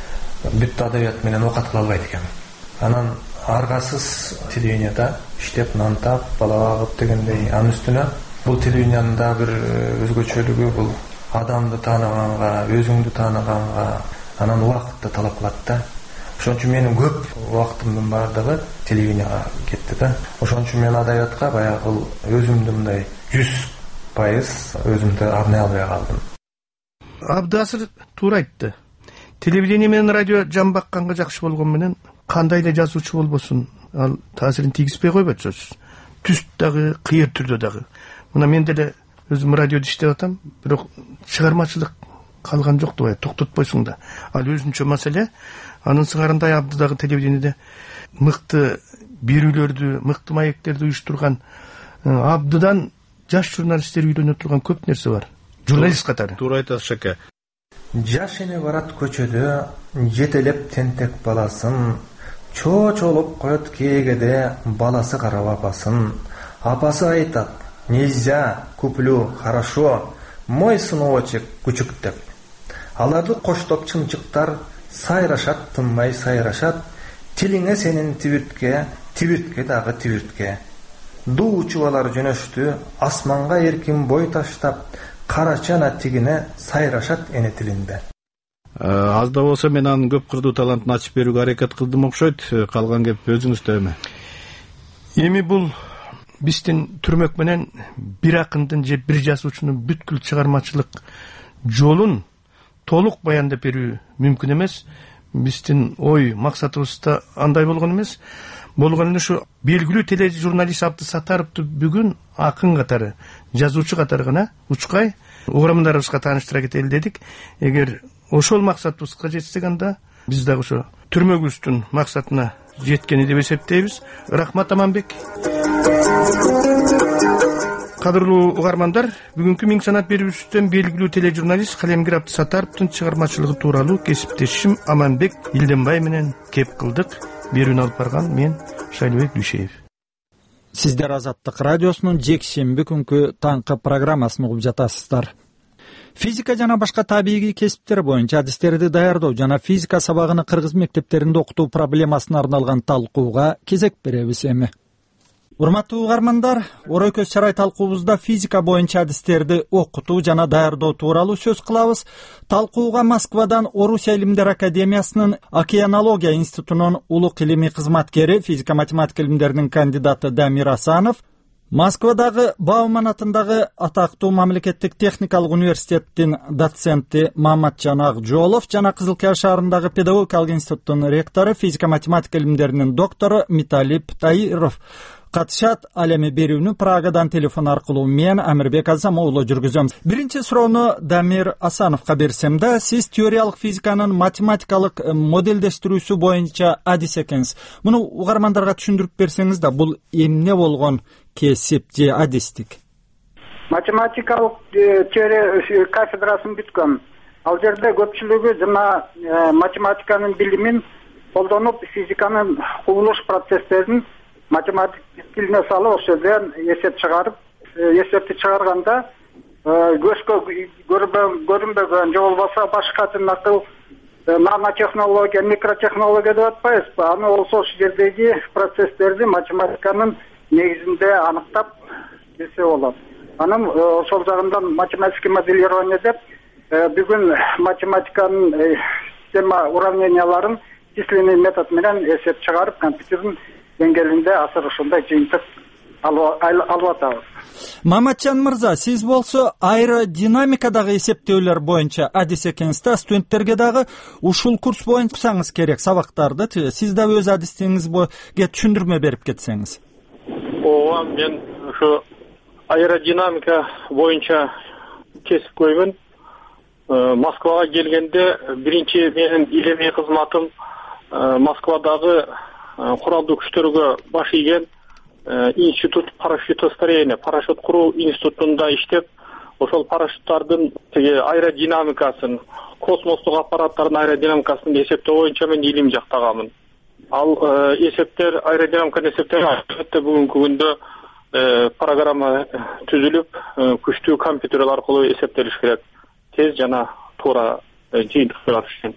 бүт адабият менен окат кыла албайт экен. Анан аргасыз телевиденияда иштеп, нан таап, бала багып дегендей, анын үстүнө бул телевидениянын да бир өзгөчөлүгү бул адамды тааныганга, өзүңдү тааныганга анан убакытты талап кылат да. Ошон үчүн менин көп убактымдын баардыгы телевиденияга кетти да. Ошон үчүн мен адабиятка баягы өзүмдү мындай жүз пайыз өзүмдү арнай албай калдым. Абдасыр туура айтты. Телевидение менен радио жан бакканга жакшы болгон менен кандай эле жазуучу болбосун, ал таасирин тийгизбей койбойт сөзсүз. Түз дагы, кыйыр түрдө дагы. Мына мен деле өзүм радиодо иштеп атам, бирок чыгармачылык калган жок деп токтотпойсуң да. Ал өзүнчө маселе. Анын сыңарындай Абды дагы телевидениеде мыкты берүүлөрдү, мыкты маектерди уюштурган, Абдыдан жаш журналисттер үйрөнө турган көп нерсе бар. Журналист катары. Туура айтасыз ака. Жаш эне барат көчөдө, жетелеп тентек баласын, чоо-чоолоп коет кээгеде, баласы карап апасын. Апасы айтат: "Нельзя, куплю, хорошо, мой сыночек күчүк" деп. Аларды коштоп чымчыктар сайрашат, тынмай сайрашат. Тилиңе сенин тибиртке, тибиртке дагы тибиртке. Дуу чубалар жөнөштү, асманга эркин бой таштап, карачана тигине сайрашат эне тилинде. Аз да болсо мен анын көп кырдуу талантын ачып берүүгө аракет кылдым окшойт. Калган кеп өзүңүздө эми. Эми бул биздин түрмөк менен бир акындын же бир жазуучунун бүткүл чыгармачылык жолун толук баяндап берүү мүмкүн эмес. Биздин ой максатыбыз да андай болгон эмес. Болгон эле ушу белгилүү тележурналист Абдысатаровду бүгүн акын катары, жазуучу катары гана учкай угармандарыбызга тааныштыра кетели дедик. Эгер ошол максатыбызга жетсек, анда биз дагы ошо түрмөгүбүздүн максатына жеткени деп эсептейбиз. Рахмат, Аманбек. Кадырлуу угармандар, бүгүнкү Миң санат берүүбүздөн белгилүү тележурналист Калемгер Абдысатаровдун чыгармачылыгы тууралуу кесиптешим Аманбек Илденбай менен кеп кылдык. Берүүнү алып барган мен Шайлыбек Дүйшеев. Сиздер Азаттык радиосунун жекшемби күнкү таңкы программасын угуп жатасыздар. Физика жана башка табигый кесиптер боюнча адистерди даярдоо жана физика сабагын кыргыз мектептеринде окутуу проблемасына арналган талкууга кезек беребиз эми. Урматтуу угармандар, Орой көз чарай талкуубузда физика боюнча адистерди окутуу жана даярдоо тууралуу сөз кылабыз. Талкууга Москвадан Орусия илимдер академиясынын океанология институтунун улук илимий кызматкери, физика математика илимдеринин кандидаты Дамир Асанов, Москвадагы Бауман атындагы атактуу мамлекеттик техникалык университеттин доценти Маматжан Акжолов жана Кызыл Кия шаарындагы педагогикалык институттун ректору, физика математика илимдеринин доктору Миталип Таиров катышат. Ал эми берүүнү Прагадан телефон аркылуу мен Амирбек Азам уулу жүргүзөм. Биринчи суроону Дамир Асановго берсем да, сиз теориялык физиканын математикалык моделдештирүүсү боюнча адис экенсиз. Муну угармандарга түшүндүрүп берсеңиз да, бул эмне болгон кесип же адистик? Математикалык теория кафедрасын бүткөм. Ал жерде көпчүлүгү жана математиканын билимин колдонуп, физиканын кубулуш процесстерин математик тилине салып, ошол жерден эсеп чыгарып, эсепти чыгарганда көзгө көрүнбөгөн же болбосо башка жанакыл нанотехнология, микротехнология деп атпайбызбы? Аны болсо ошол жердеги процесстерди математиканын негизинде аныктап десе болот. Анан ошол жагынан математическое моделирование деп бүгүн математиканын система уравненияларын численный метод менен эсеп чыгарып, компьютердин деңгээлинде азыр ушундай жыйынтык алып атабыз. Маматжан мырза, сиз болсо аэродинамикадагы эсептөөлөр боюнча адис экенсиз да, студенттерге дагы ушул курс боюнча окусаңыз керек сабактарды. Сиз да өз адистиңизге түшүндүрмө берип кетсеңиз. Ооба, мен ушу аэродинамика боюнча кесипкөймүн. Москвага келгенде биринчи менин илимий кызматым Москвадагы куралдуу күчтөргө баш ийген институт парашютостроения, парашют куруу институтунда иштеп, ошол парашюттардын тиги аэродинамикасын, космостук аппараттардын аэродинамикасын эсептөө боюнча мен илим жактаганмын. Ал эсептер, аэродинамиканы эсептөө албетте бүгүнкү күндө программа түзүлүп, күчтүү компьютер аркылуу эсептелиш керек. Тез жана туура жыйынтыктар үчүн.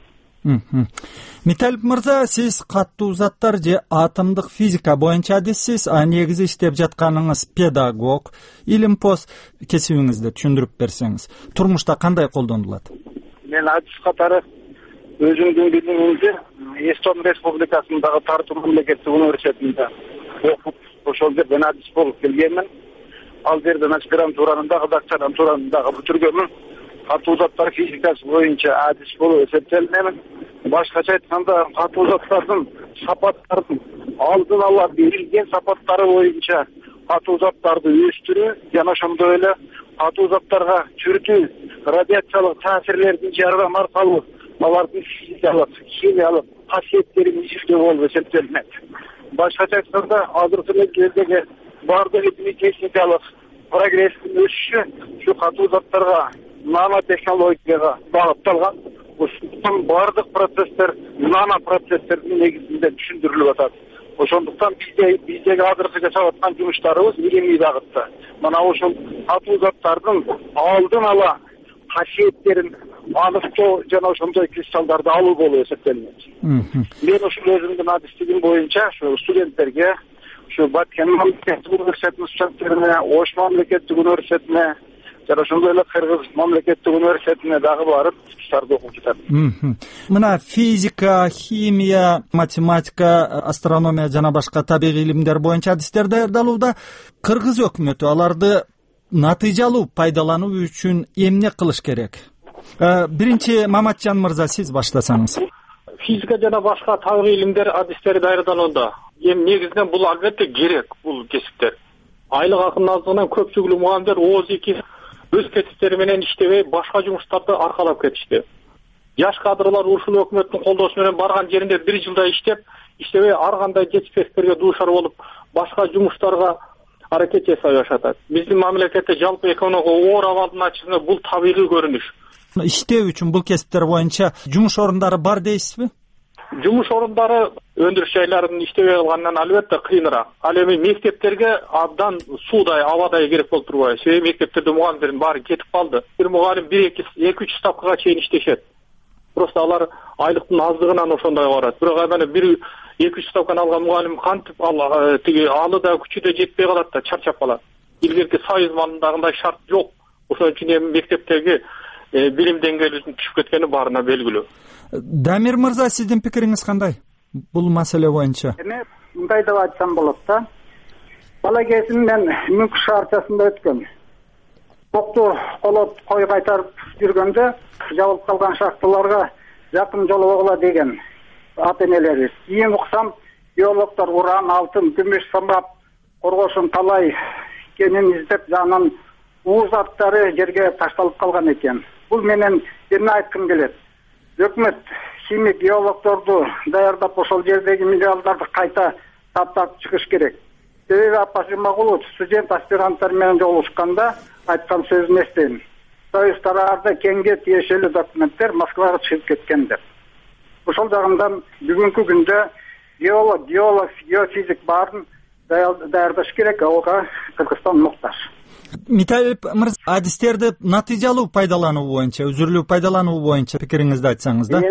Миталип мырза, сиз каттуу заттар же атомдук физика боюнча адиссиз, а негизи иштеп жатканыңыз педагог, илимпоз. Кесибиңизди түшүндүрүп берсеңиз, турмушта кандай колдонулат? Мен адис катары өзүмдүн билимимди Эстон Республикасындагы Тарту мамлекеттик университетинде окуп, ошол жерден адис болуп келгенмин. Ал жерден аспирантуранын дагы, докторантуранын дагы бүтүргөнмүн. Катуу заттар физикасы боюнча адис болуп эсептелинемин. Башкача айтканда, катуу заттардын сапаттарын алдын ала берилген сапаттары боюнча катуу заттарды өстүрүү жана ошондой эле катуу заттарга түрдүү радиациялык таасирлердин жардамы аркылуу алардын физикалык, химиялык касиеттерин изилдөө болуп эсептелинет. Башкача айтканда, азыркы мезгилдеги баардык илимий техникалык прогресстин өсүшү ушу катуу заттарга, нанотехнологияга багытталган. Ошондуктан баардык процесстер нано процесстердин негизинде түшүндүрүлүп атат. Ошондуктан бизде биздеги азыркы жасап аткан жумуштарыбыз илимий багытта. Мына ошол катуу заттардын алдын ала касиеттерин аныктоо жана ошондой кристаллдарды алуу болуп эсептелинет. Мен ушул өзүмдүн адистигим боюнча ушу студенттерге, ушу Баткен мамлекеттик университетинин студенттерине, Ош мамлекеттик университетине жана ошондой эле Кыргыз мамлекеттик университетине дагы барып курстарды окуп жатат. Мына физика, химия, математика, астрономия жана башка табигый илимдер боюнча адистер даярдалууда Кыргыз өкмөтү аларды натыйжалуу пайдалануу үчүн эмне кылыш керек? Биринчи Маматжан мырза, сиз баштасаңыз. Физика жана башка табигый илимдер адистери даярданууда эми негизинен бул албетте керек, бул кесиптер. Айлык акынын аздыгынан көпчүлүк мугалимдер ооз эки өз кесиптери менен иштебей, башка жумуштарды аркалап кетишти. Жаш кадрлар ушул өкмөттүн колдоосу менен барган жеринде бир жылда иштеп, иштебей ар кандай жетишпестиктерге дуушар болуп, башка жумуштарга аракет жасай башташат. Биздин мамлекетте жалпы экономика оор абалдын ачысында бул табигый көрүнүш. Иштөө үчүн бул кесиптер боюнча жумуш орундары бар дейсизби? Жумуш орундары өндүрүш жайларынын иштебей калганынан албетте кыйыныраак. Ал эми мектептерге абдан суудай, абадай керек болуп турбайбы? Себеби мектептерде мугалимдердин баары кетип калды. Бир мугалим бир эки эки үч ставкага чейин иштешет. Просто алар айлыктын аздыгынан ошондой барат. Бирок анан бир эки үч ставканы алган мугалим кантип ал тиги алы да күчү да жетпей калат да чарчап калат. Илгерки союз маалындагындай шарт жок. Ошон үчүн эми мектептеги билим деңгээлинин түшүп кеткени баарына белгилүү. Дамир мырза, сиздин пикириңиз кандай бул маселе боюнча? Эми мындай деп айтсам болот да. бала кезим мен Мүнк шаарчасында өткөн. Токту колоп кой кайтарып жүргөндө жабылып калган шахталарга жакын жолобогула деген ата энелерибиз. Кийин уксам, биологдор уран, алтын, күмүш самап коргошун талай кенин издеп, жанын ууз заттары жерге ташталып калган экен. Бул менен эмне айткым келет? Өкмөт химик биологдорду даярдап ошол жердеги минералдарды кайта таптап чыгыш керек. Себеби Аппаз Жумагулов студент аспиранттар менен жолугушканда айткан сөзүн эстейм. Союз тараарда кеңге тиешелүү документтер Москвага чыгып кеткен деп. Ошол жагынан бүгүнкү күндө биолог, геолог, геофизик баарын даярдаш керек, ага Кыргызстан муктаж. Миталип мырза, адистерди натыйжалуу пайдалануу боюнча, үзүрлүү пайдалануу боюнча пикириңизди айтсаңыз да.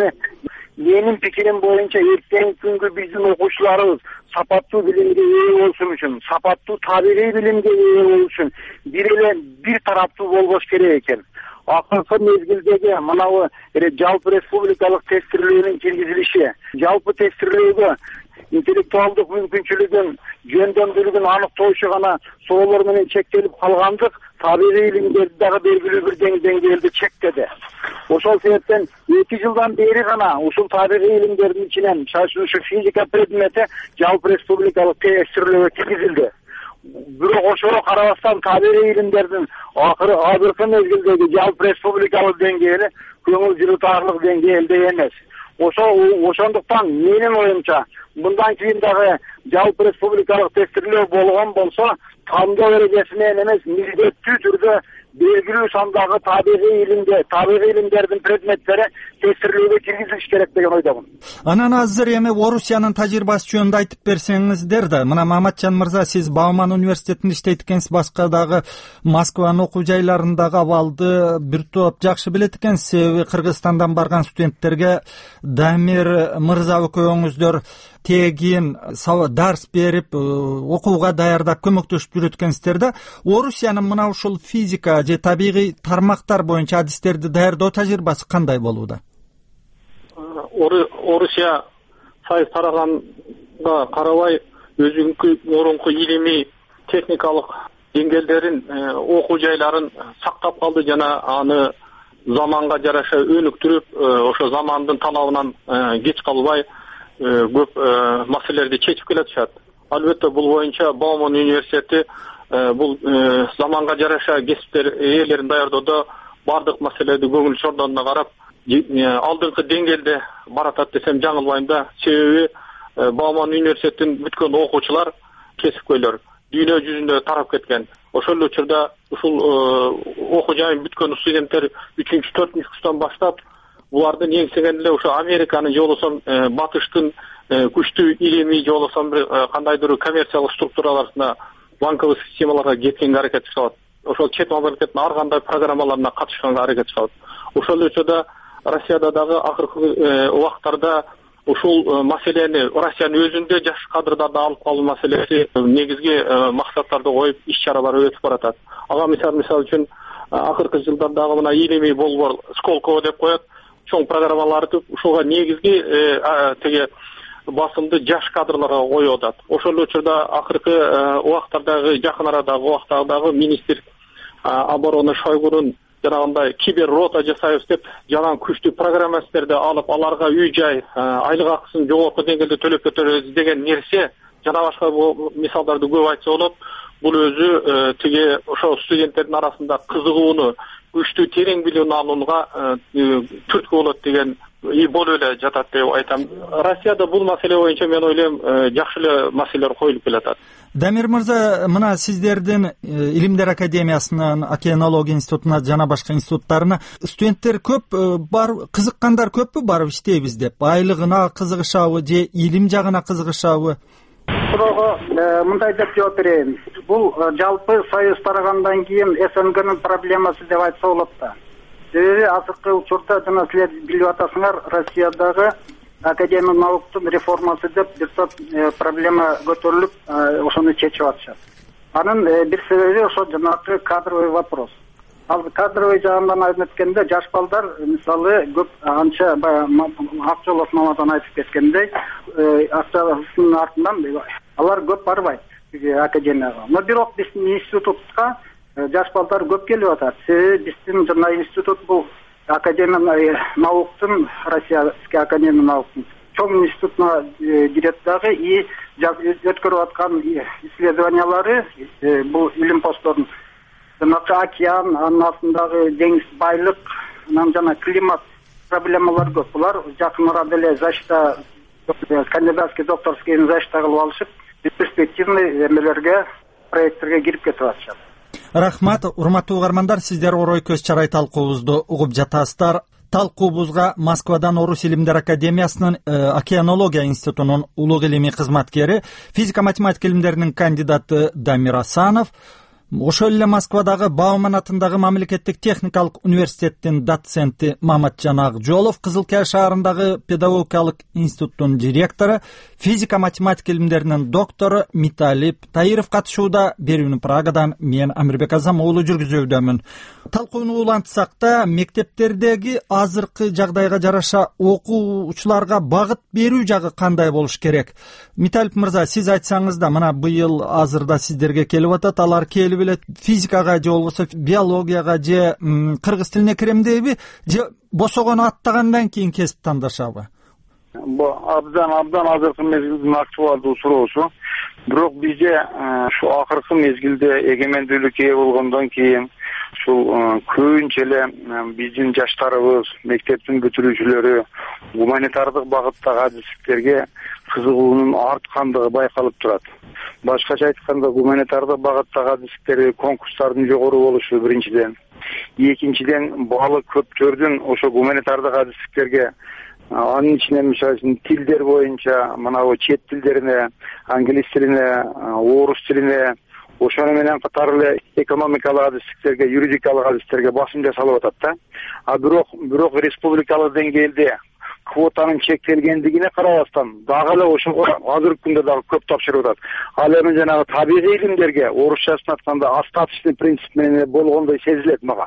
Менин пикирим боюнча эртеңки күнгү биздин окуучуларыбыз сапаттуу билимге ээ болушун үчүн, сапаттуу табигый билимге ээ болуш үчүн бир эле бир тараптуу болбош керек экен. Акыркы мезгилдеги мынабу жалпы республикалык тестирлөөнүн киргизилиши, жалпы тестирлөөгө интеллектуалдык мүмкүнчүлүгүн, жөндөмдүүлүгүн аныктоочу гана соолор менен чектелип калгандык табигый илимдерди дагы белгилүү бир деңгээлде чектеди. Ошол себептен эки жылдан бери гана ушул табигый илимдердин ичинен ушу физика предмети жалпы республикалык тестирлөөгө киргизилди. Бирок ошого карабастан табигый илимдердин акыры азыркы мезгилдеги жалпы республикалык деңгээли көңүл жылытарлык деңгээлде эмес. Ошол ошондуктан менин оюмча мындан кийин дагы жалпы республикалык тестирлөө болгон болсо, тандоо эрежеси менен эмес, милдеттүү түрдө белгилүү сандагы табигый илимде, табигый илимдердин предметтери тестирлөөгө киргизилиш керек деген ойдомун. Анан азыр эми Орусиянын тажрыйбасы жөнүндө айтып берсеңиздер да. Мына Маматжан мырза, сиз Бауман университетинде иштейт экенсиз, башка дагы Москванын окуу жайларындагы абалды бир топ жакшы билет экенсиз. Себеби Кыргызстандан барган студенттерге Дамир мырза экөөңүздөр тегин дарс берип, окууга даярдап көмөктөшүп жүрөт экенсиздер да. Орусиянын мына ушул физика же табигый тармактар боюнча адистерди даярдоо тажрыйбасы кандай болууда? Орусия Союз тараганга карабай өзүнүн мурунку илимий техникалык деңгээлдерин, окуу жайларын сактап калды жана аны заманга жараша өнүктүрүп, ошо замандын талабынан кеч калбай көп маселелерди чечип келатышат. Албетте бул боюнча Бауман университети бул заманга жараша кесиптер ээлерин даярдоодо бардык маселелерди көңүл чордондо карап, алдыңкы деңгээлде баратат десем жаңылбайм да. Себеби Бауман университетин бүткөн окуучулар, кесипкөйлөр дүйнө жүзүндө тарап кеткен. Ошол эле учурда ушул окуу жайын бүткөн студенттер үчүнчү, төртүнчү курстан баштап буларды негизинен эле ошо Американын же болбосо батыштын күчтүү илимий же болбосо кандайдыр коммерциялык структураларына, банковый системаларга кеткенге аракет кылат. Ошол чет мамлекеттин ар кандай программаларына катышканга аракет кылат. Ошол эле учурда Россияда дагы акыркы убакыттарда ушул маселени Россиянын өзүндө жаш кадрдарды алып калуу маселеси негизги максаттарды коюп иш-чаралар өтүп баратат. Ага мисал мисал үчүн акыркы жылдардагы мына илимий болбор Сколково деп коет, чоң программалар өтүп, ушуга негизги теге басымды жаш кадрларга коюп атат. Ошол эле учурда акыркы убакыттардагы, жакын арадагы убактардагы министр обороны Шойгунун жанагындай кибер рота жасайбыз деп жаңы күчтүү программисттерди алып, аларга үй-жай, айлык акысын жогорку деңгээлде төлөп кетебиз деген нерсе, жана башка мисалдарды көп айтса болот. Бул өзү тиги ошо студенттердин арасында кызыгууну, күчтүү терең билим алууга түрткү болот деген и болуп эле жатат деп айтам. Россияда бул маселе боюнча мен ойлойм жакшы эле маселелер коюлуп келатат. Дамир мырза, мына сиздердин Илимдер академиясынын, океанология институтуна жана башка институттарына студенттер көп бар, кызыккандар көппү барып иштейбиз деп? Айлыгына кызыгышабы же илим жагына кызыгышабы? Суроого мындай деп жооп берейин. Бул жалпы Союз тарагандан кийин СНГнын проблемасы деп айтса болот да. Себеби азыркы учурда жана силер билип атасыңар, Россиядагы академия науктун реформасы деп бир топ проблема көтөрүлүп, ошону чечип атышат. Анын бир себеби ошо жанагы кадровый вопрос. Ал кадровый жагынан айтып өткөндө жаш балдар мисалы көп анча Акжолов мамадан айтып кеткендей, акчасынын артынан алар көп барбайт. академияга. Но бирок биздин институтка жаш балдар көп келип атат. Себеби биздин жана институт бул академия науктун, Российский академия науктун чоң институтуна кирет дагы и өткөрүп аткан исследованиялары бул илим посттордун жанагы океан, анын астындагы деңиз байлык, анан жана климат проблемалар көп. Булар жакын арада эле защита, кандидатский, докторский защита кылып алышып, перспективный эмелерге, проекттерге кирип кетип атышат. Рахмат, урматтуу угармандар, сиздер орой көз чарай талкуубузду угуп жатасыздар. Талкуубузга Москвадан Орус илимдер академиясынын океанология институтунун улуг илимий кызматкери, физика математика илимдеринин кандидаты Дамир Асанов, ошол эле Москвадагы Бауман атындагы мамлекеттик техникалык университеттин доценти Маматжан Акжолов, Кызыл Кая шаарындагы педагогикалык институттун директору, физика математика илимдеринин доктору Миталип Таиров катышууда. Берүүнү Прагадан мен Амирбек Азам уулу жүргүзүүдөмүн. Талкууну улантсак да, мектептердеги азыркы жагдайга жараша окуучуларга багыт берүү жагы кандай болуш керек? Миталип мырза, сиз айтсаңыз да, мына быйыл азырда сиздерге келип атат, алар келип эле физикага же болбосо биологияга же кыргыз тилине кирем дейби, же босогону аттагандан кийин кесип тандашабы? Бу абдан абдан азыркы мезгилдин актуалдуу суроосу. Бирок бизде ушу акыркы мезгилде эгемендүүлүккө ээ болгондон кийин ушул көбүнчө эле биздин жаштарыбыз, мектептин бүтүрүүчүлөрү гуманитардык багыттагы адистиктерге кызыгуунун арткандыгы байкалып турат. Башкача айтканда, гуманитардык багыттагы адистиктер конкурстардын жогору болушу биринчиден. Экинчиден, баалы көптөрдүн ошо гуманитардык адистиктерге, анын ичинен мисалы үчүн тилдер боюнча, мына чет тилдерине, англис тилине, орус тилине, ошону менен катар эле экономикалык адистиктерге, юридикалык адистиктерге басым жасалып атат да. А бирок бирок республикалык деңгээлде квотанын чектелгендигине карабастан, дагы эле ошого азыркы күндө дагы көп тапшырып атат. Ал эми жанагы табигый илимдерге, орусчасын айтканда, остаточный принцип менен болгондой сезилет мага.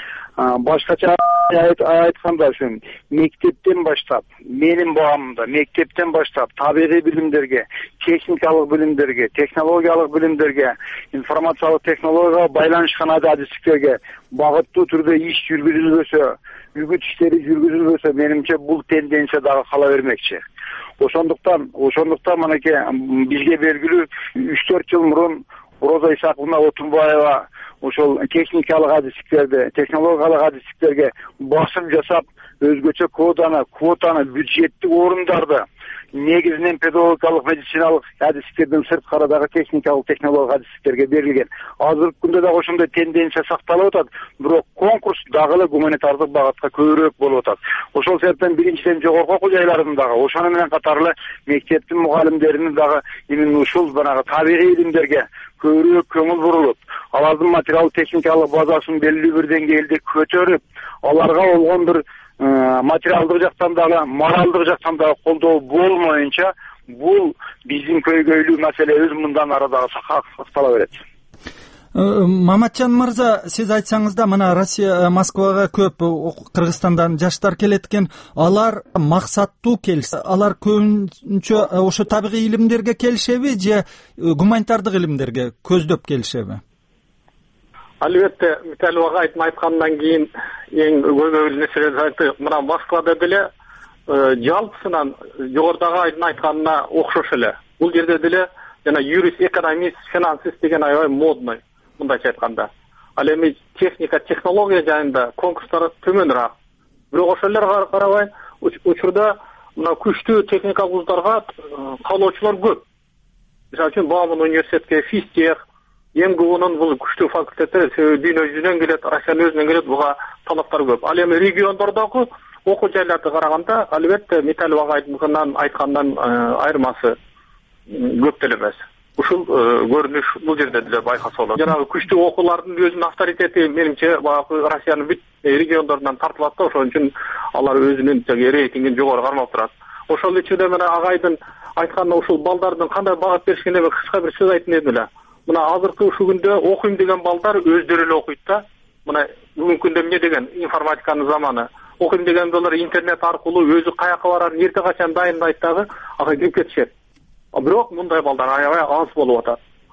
Башкача айтканда, ушу мектептен баштап, менин баамымда мектептен баштап табигый билимдерге, техникалык билимдерге, технологиялык билимдерге, информациялык технологияга байланышкан адистиктерге багыттуу түрдө иш жүргүзүлбөсө, үгүт иштери жүргүзүлбөсө, менимче бул тенденция дагы кала бермекчи. Ошондуктан, ошондуктан манеке бизге белгилүү үч төрт жыл мурун Роза Исаковна Отунбаева ошол техникалык адистиктерди, технологиялык адистиктерге басым жасап, өзгөчө квотаны, квотаны бюджеттик орундарды негизинен педагогикалык, медициналык адистиктерден сырткары дагы техникалык, технологиялык адистиктерге берилген. Азыркы күндө дагы ошондой тенденция сакталып атат, бирок конкурс дагы эле гуманитардык багытка көбүрөөк болуп атат. Ошол себептен биринчиден жогорку окуу жайлардын дагы, ошону менен катар эле мектептин мугалимдеринин дагы именно ушул банагы табигый илимдерге көбүрөөк көңүл бурулуп, алардын материал техникалык базасын белгилүү бир деңгээлде көтөрүп, аларга болгон бир материалдык жактан дагы, моралдык жактан дагы колдоо болмоюнча, бул биздин көйгөйлүү маселебиз мындан ары дагы сактала берет. Маматжан мырза, сиз айтсаңыз да, мына Россия, Москвага көп Кыргызстандан жаштар келет экен, алар максаттуу келсе, алар көбүнчө ошо табигый илимдерге келишеби же гуманитардык илимдерге көздөп келишеби? Албетте, Миталип агайдын айткандан кийин эң көйгөйлүү нерселерди айтты. Мына Москвада деле жалпысынан жогорудагы айдын айтканына окшош эле. Бул жерде деле жана юрист, экономист, финансист деген аябай модный, мындайча айтканда. Ал эми техника, технология жайында конкурстар төмөнүрөөк. Бирок ошолорго карабай, учурда мына күчтүү техникалык вуздарга каалоочулар көп. Мисалы үчүн Бауман университетке, физтех, эм гэ унун бул күчтүү факультеттер дүйнө жүзүнөн келет, Россиянын өзүнөн келет, буга талаптар көп. Ал эми региондордогу окуу жайларды караганда, албетте Миталип агайдын айткандан айырмасы көп деле эмес. Ушул көрүнүш бул жерде деле байкаса болот. Жанагы күчтүү окуулардын өзүнүн авторитети менимче баягы Россиянын бүт региондорунан тартылат да, ошон үчүн алар өзүнүн рейтингин жогору кармап турат. Ошол ичинде мына агайдын айтканда ушул балдардын кандай багыт беришкене кыска бир сөз айтын элем эле. Мына азыркы ушул күндө окуйм деген балдар өздөрү эле окуйт да. Мына бүгүнкү күндө эмне деген информатиканын заманы. Окуйм деген балдар интернет аркылуу өзү каяка барарын эрте качан дайындайт дагы ага кирип кетишет. Бирок мындай балдар аябай аз болуп атат.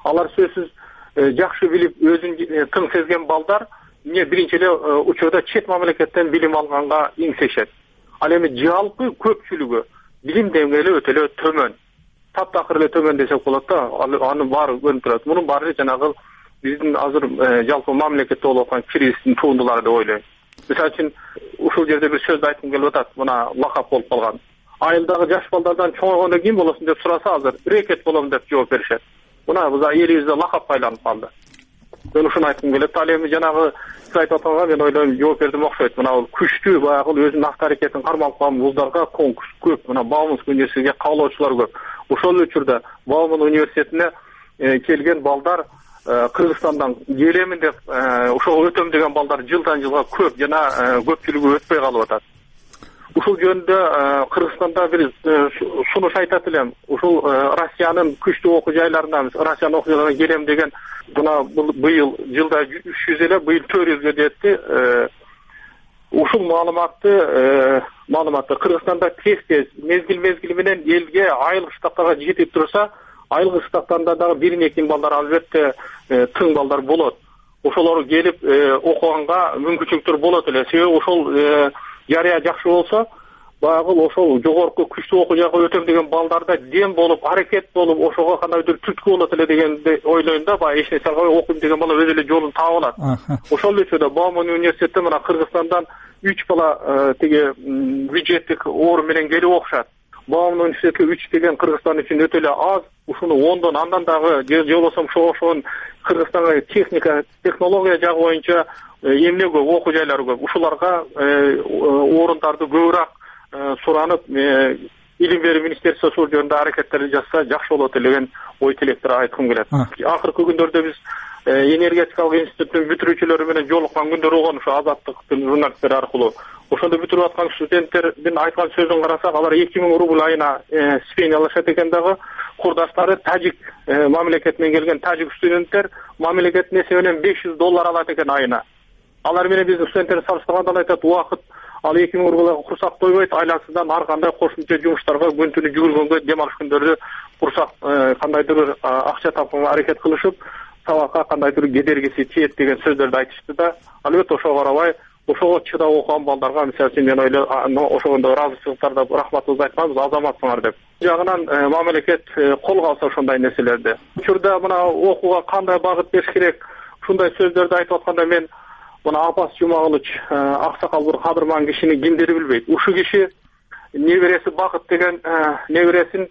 Алар сөзсүз жакшы билип өзүн тың сезген балдар эмне биринчи эле учурда чет мамлекеттен билим алганга иңсешет. Ал эми жалпы көпчүлүгү билим деңгээли өтө эле төмөн. Таптакыр эле төмөн десек болот да, анын баары көрүнүп турат. Мунун баары жанагы биздин азыр жалпы мамлекетте болуп аткан кризистин туындулары деп ойлойм. Мисалы үчүн ушул жерде бир сөздү айткым келип атат. Мына лакап болуп калган. Айылдагы жаш балдардан чоңойгондо ким болосуң деп сураса азыр рекет болом деп жооп беришет. Мына биз элибизде лакапка айланып калды. Мен ушуну айткым келет. Ал эми жанагы сиз айтып атканга мен ойлойм жооп бердим окшойт. Мына бул күчтүү баягы өзүнүн авто аракетин кармалып калган вуздарга конкурс көп. Мына Бауманский университетине кабылоочулар көп. Ошол учурда Бауман университетине келген балдар Кыргызстандан келемин деп ошого өтөм деген балдар жылдан жылга көп жана көпчүлүгү өтпөй калып атат. Ушул жөнүндө Кыргызстанда бир сунуш айтат элем. Ушул Россиянын күчтүү окуу жайларынан Россиянын окуу жайларына келем деген мына быйыл жылда үч жүз эле, быйыл төрт жүзгө жетти. Ушул маалыматты маалыматты Кыргызстанда тез-тез мезгил мезгили менен элге айлык штаттарга жетип турса, айлык штаттарында дагы бир эки балдар албетте тың балдар болот. Ошолор келип окуганга мүмкүнчүлүктөр болот эле. Себеби ошол жарыя жакшы болсо, баягы ошол жогорку күчтүү окуу жайга өтөм деген балдарда дем болуп, аракет болуп, ошого кандайдыр түрткү болот эле дегенди ойлойм да. Баягы эч нерсе албай окуйм деген бала өз эле жолун таап алат. Ошол үчүн Бауман университетте мына Кыргызстандан үч бала тиги бюджеттик орун менен келип окушат. Бауман университетке үч деген Кыргызстан үчүн өтө эле аз. Ушуну ондон андан дагы же болбосо ошого окшогон Кыргызстанга техника, технология жагы боюнча эмне көп, окуу жайлары көп. Ушуларга орундарды көбүрөөк суранып, илим берүү министерствосу ушул жөнүндө аракеттерди жасаса жакшы болот деген ой тилектер айткым келет. Акыркы күндөрдө биз энергетикалык институттун бүтүрүүчүлөрү менен жолуккан күндөр болгон, ушу Азаттыктын журналисттери аркылуу. Ошондо бүтүрүп аткан студенттердин айткан сөзүн карасак, алар эки миң рубль айына стипендия алышат экен дагы. Курдаштары тажик мамлекетинен келген тажик студенттер мамлекеттин эсебинен беш жүз доллар алат экен айына. Алар менен биздин студенттерди салыштырганда айтат, убакыт ал эки миң рубльга курсак тойбойт, айласынан ар кандай кошумча жумуштарга күн түнү жүгүргөнгө, дем алыш күндөрдө курсак кандайдыр бир акча тапканга аракет кылышып, сабакка кандайдыр кедергиси тиет деген сөздөрдү айтышты да. Албетте ошого карабай, ошого чыдап окуган балдарга мисалы үчүн мен ойлойм, ошондо ыраазычылыктарды рахматыбызды айтканбыз, азаматсыңар деп. Жагынан мамлекет колго алса ошондой нерселерди. Учурда мына окууга кандай багыт бериш керек, ушундай сөздөрдү айтып атканда мен мына Апас Жумагулович аксакал бир кадырман кишини кимдери билбейт. Ушул киши небереси Бакыт деген небересин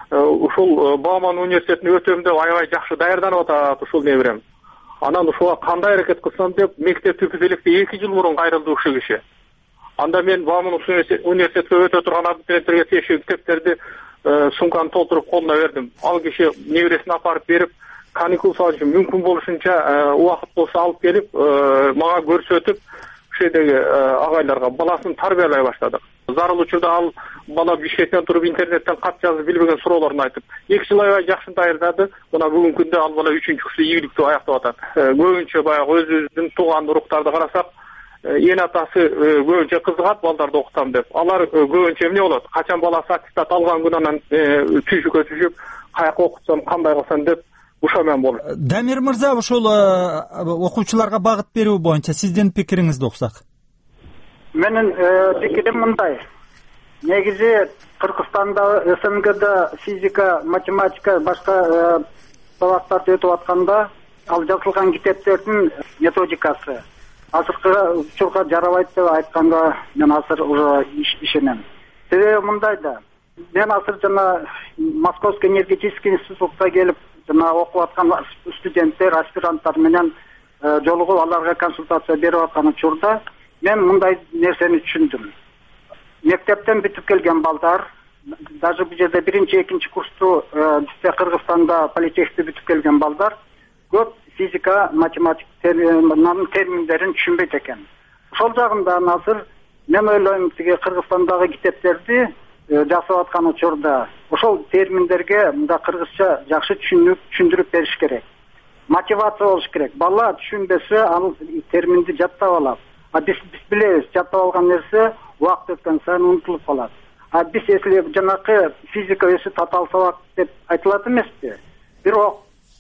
ушул Бауман университетине өтөм деп аябай жакшы даярданып атат ушул неберем. Анан ушуга кандай аракет кылсам деп мектепти бүтүп эки жыл мурун кайрылды ушул киши. Анда мен Бауман университетке өтө турган абитуриенттерге тиешелүү китептерди сумканы толтуруп колуна бердим. Ал киши небересин апарып берип, каникул салыш үчүн мүмкүн болушунча убакыт болсо алып келип мага көрсөтүп, ушул жердеги агайларга баласын тарбиялай баштадык. Зарыл учурда ал бала Бишкектен туруп интернеттен кат жазып билбеген суроолорун айтып, эки жыл аябай жакшы даярдады. Мына бүгүнкү күндө ал бала үчүнчү курста ийгиликтүү аяктап атат. Көбүнчө баягы өзүбүздүн тууган уруктарды карасак, эн атасы көбүнчө кызыгат балдарды окутам деп. Алар көбүнчө эмне болот? Качан баласы аттестат алган күнү анан түйшүккө түшүп, каяка окутсам, кандай кылсам деп ушомен болот. Дамир мырза, ошол окуучуларга багыт берүү боюнча сиздин пикириңизди уксак. Менин пикирим мындай. Негизи Кыргызстанда, СНГда физика, математика, башка сабактарды өтүп атканда, ал жазылган китептердин методикасы азыркы учурга жарабайт деп айтканга мен азыр уже ишенем. Себеби мындай да. Мен азыр жана Московский энергетический институтка келип, жана окуп аткан студенттер, аспиранттар менен жолугуп аларга консультация берип аткан учурда мен мындай нерсени түшүндүм. Мектептен бүтүп келген балдар, даже бул жерде биринчи, экинчи курсту бизде Кыргызстанда политехти бүтүп келген балдар көп физика, математика терминдерин түшүнбөйт экен. Ошол жагынан азыр мен ойлойм, тиги Кыргызстандагы китептерди жасап аткан учурда ошол терминдерге мында кыргызча жакшы түшүнүп, түшүндүрүп бериш керек. Мотивация болуш керек. Бала түшүнбөсө, ал терминди жаттап алат. А биз билебиз, жаттап алган нерсе убакыт өткөн сайын унутулуп калат. А биз эсилеп жанакы физика өсү татаал сабак деп айтылат эмеспи? Бирок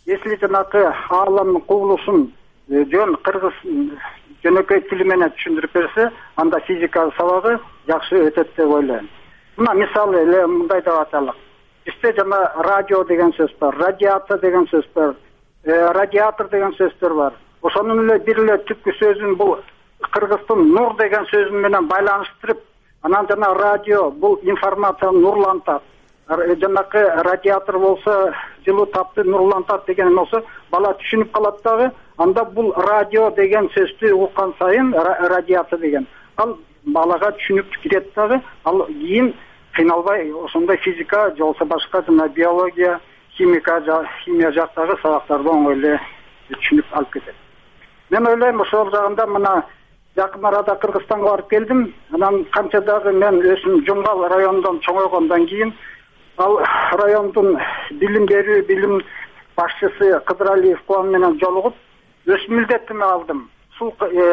если жанакы ааламдын кубулушун жөн кыргыз жөнөкөй тили менен түшүндүрүп берсе, анда физика сабагы жакшы өтөт деп ойлойм. Мына мисалы эле мындай деп аталык. Бизде жана радио деген сөз бар, радиация деген сөз бар, радиатор деген сөздөр бар. Ошонун эле бир эле түпкү сөзүн бул кыргыздын нур деген сөзү менен байланыштырып, анан жана радио бул информацияны нурлантат. Жанакы радиатор болсо жылуу тапты нурлантат деген болсо бала түшүнүп калат дагы, анда бул радио деген сөздү уккан сайын радиация деген. Ал балага түшүнүк кирет дагы, ал кийин кыйналбай ошондой физика же болбосо башка жана биология, химика, химия жактагы сабактарды оңой эле түшүнүп алып кетет. Мен ойлойм ошол жагында мына жакын арада Кыргызстанга барып келдим. Анан канча дагы мен өзүм Жумгал районунан чоңойгондон кийин ал райондун билим берүү билим башчысы Кыдыралиев Кубан менен жолугуп, өз милдетиме алдым. Ушул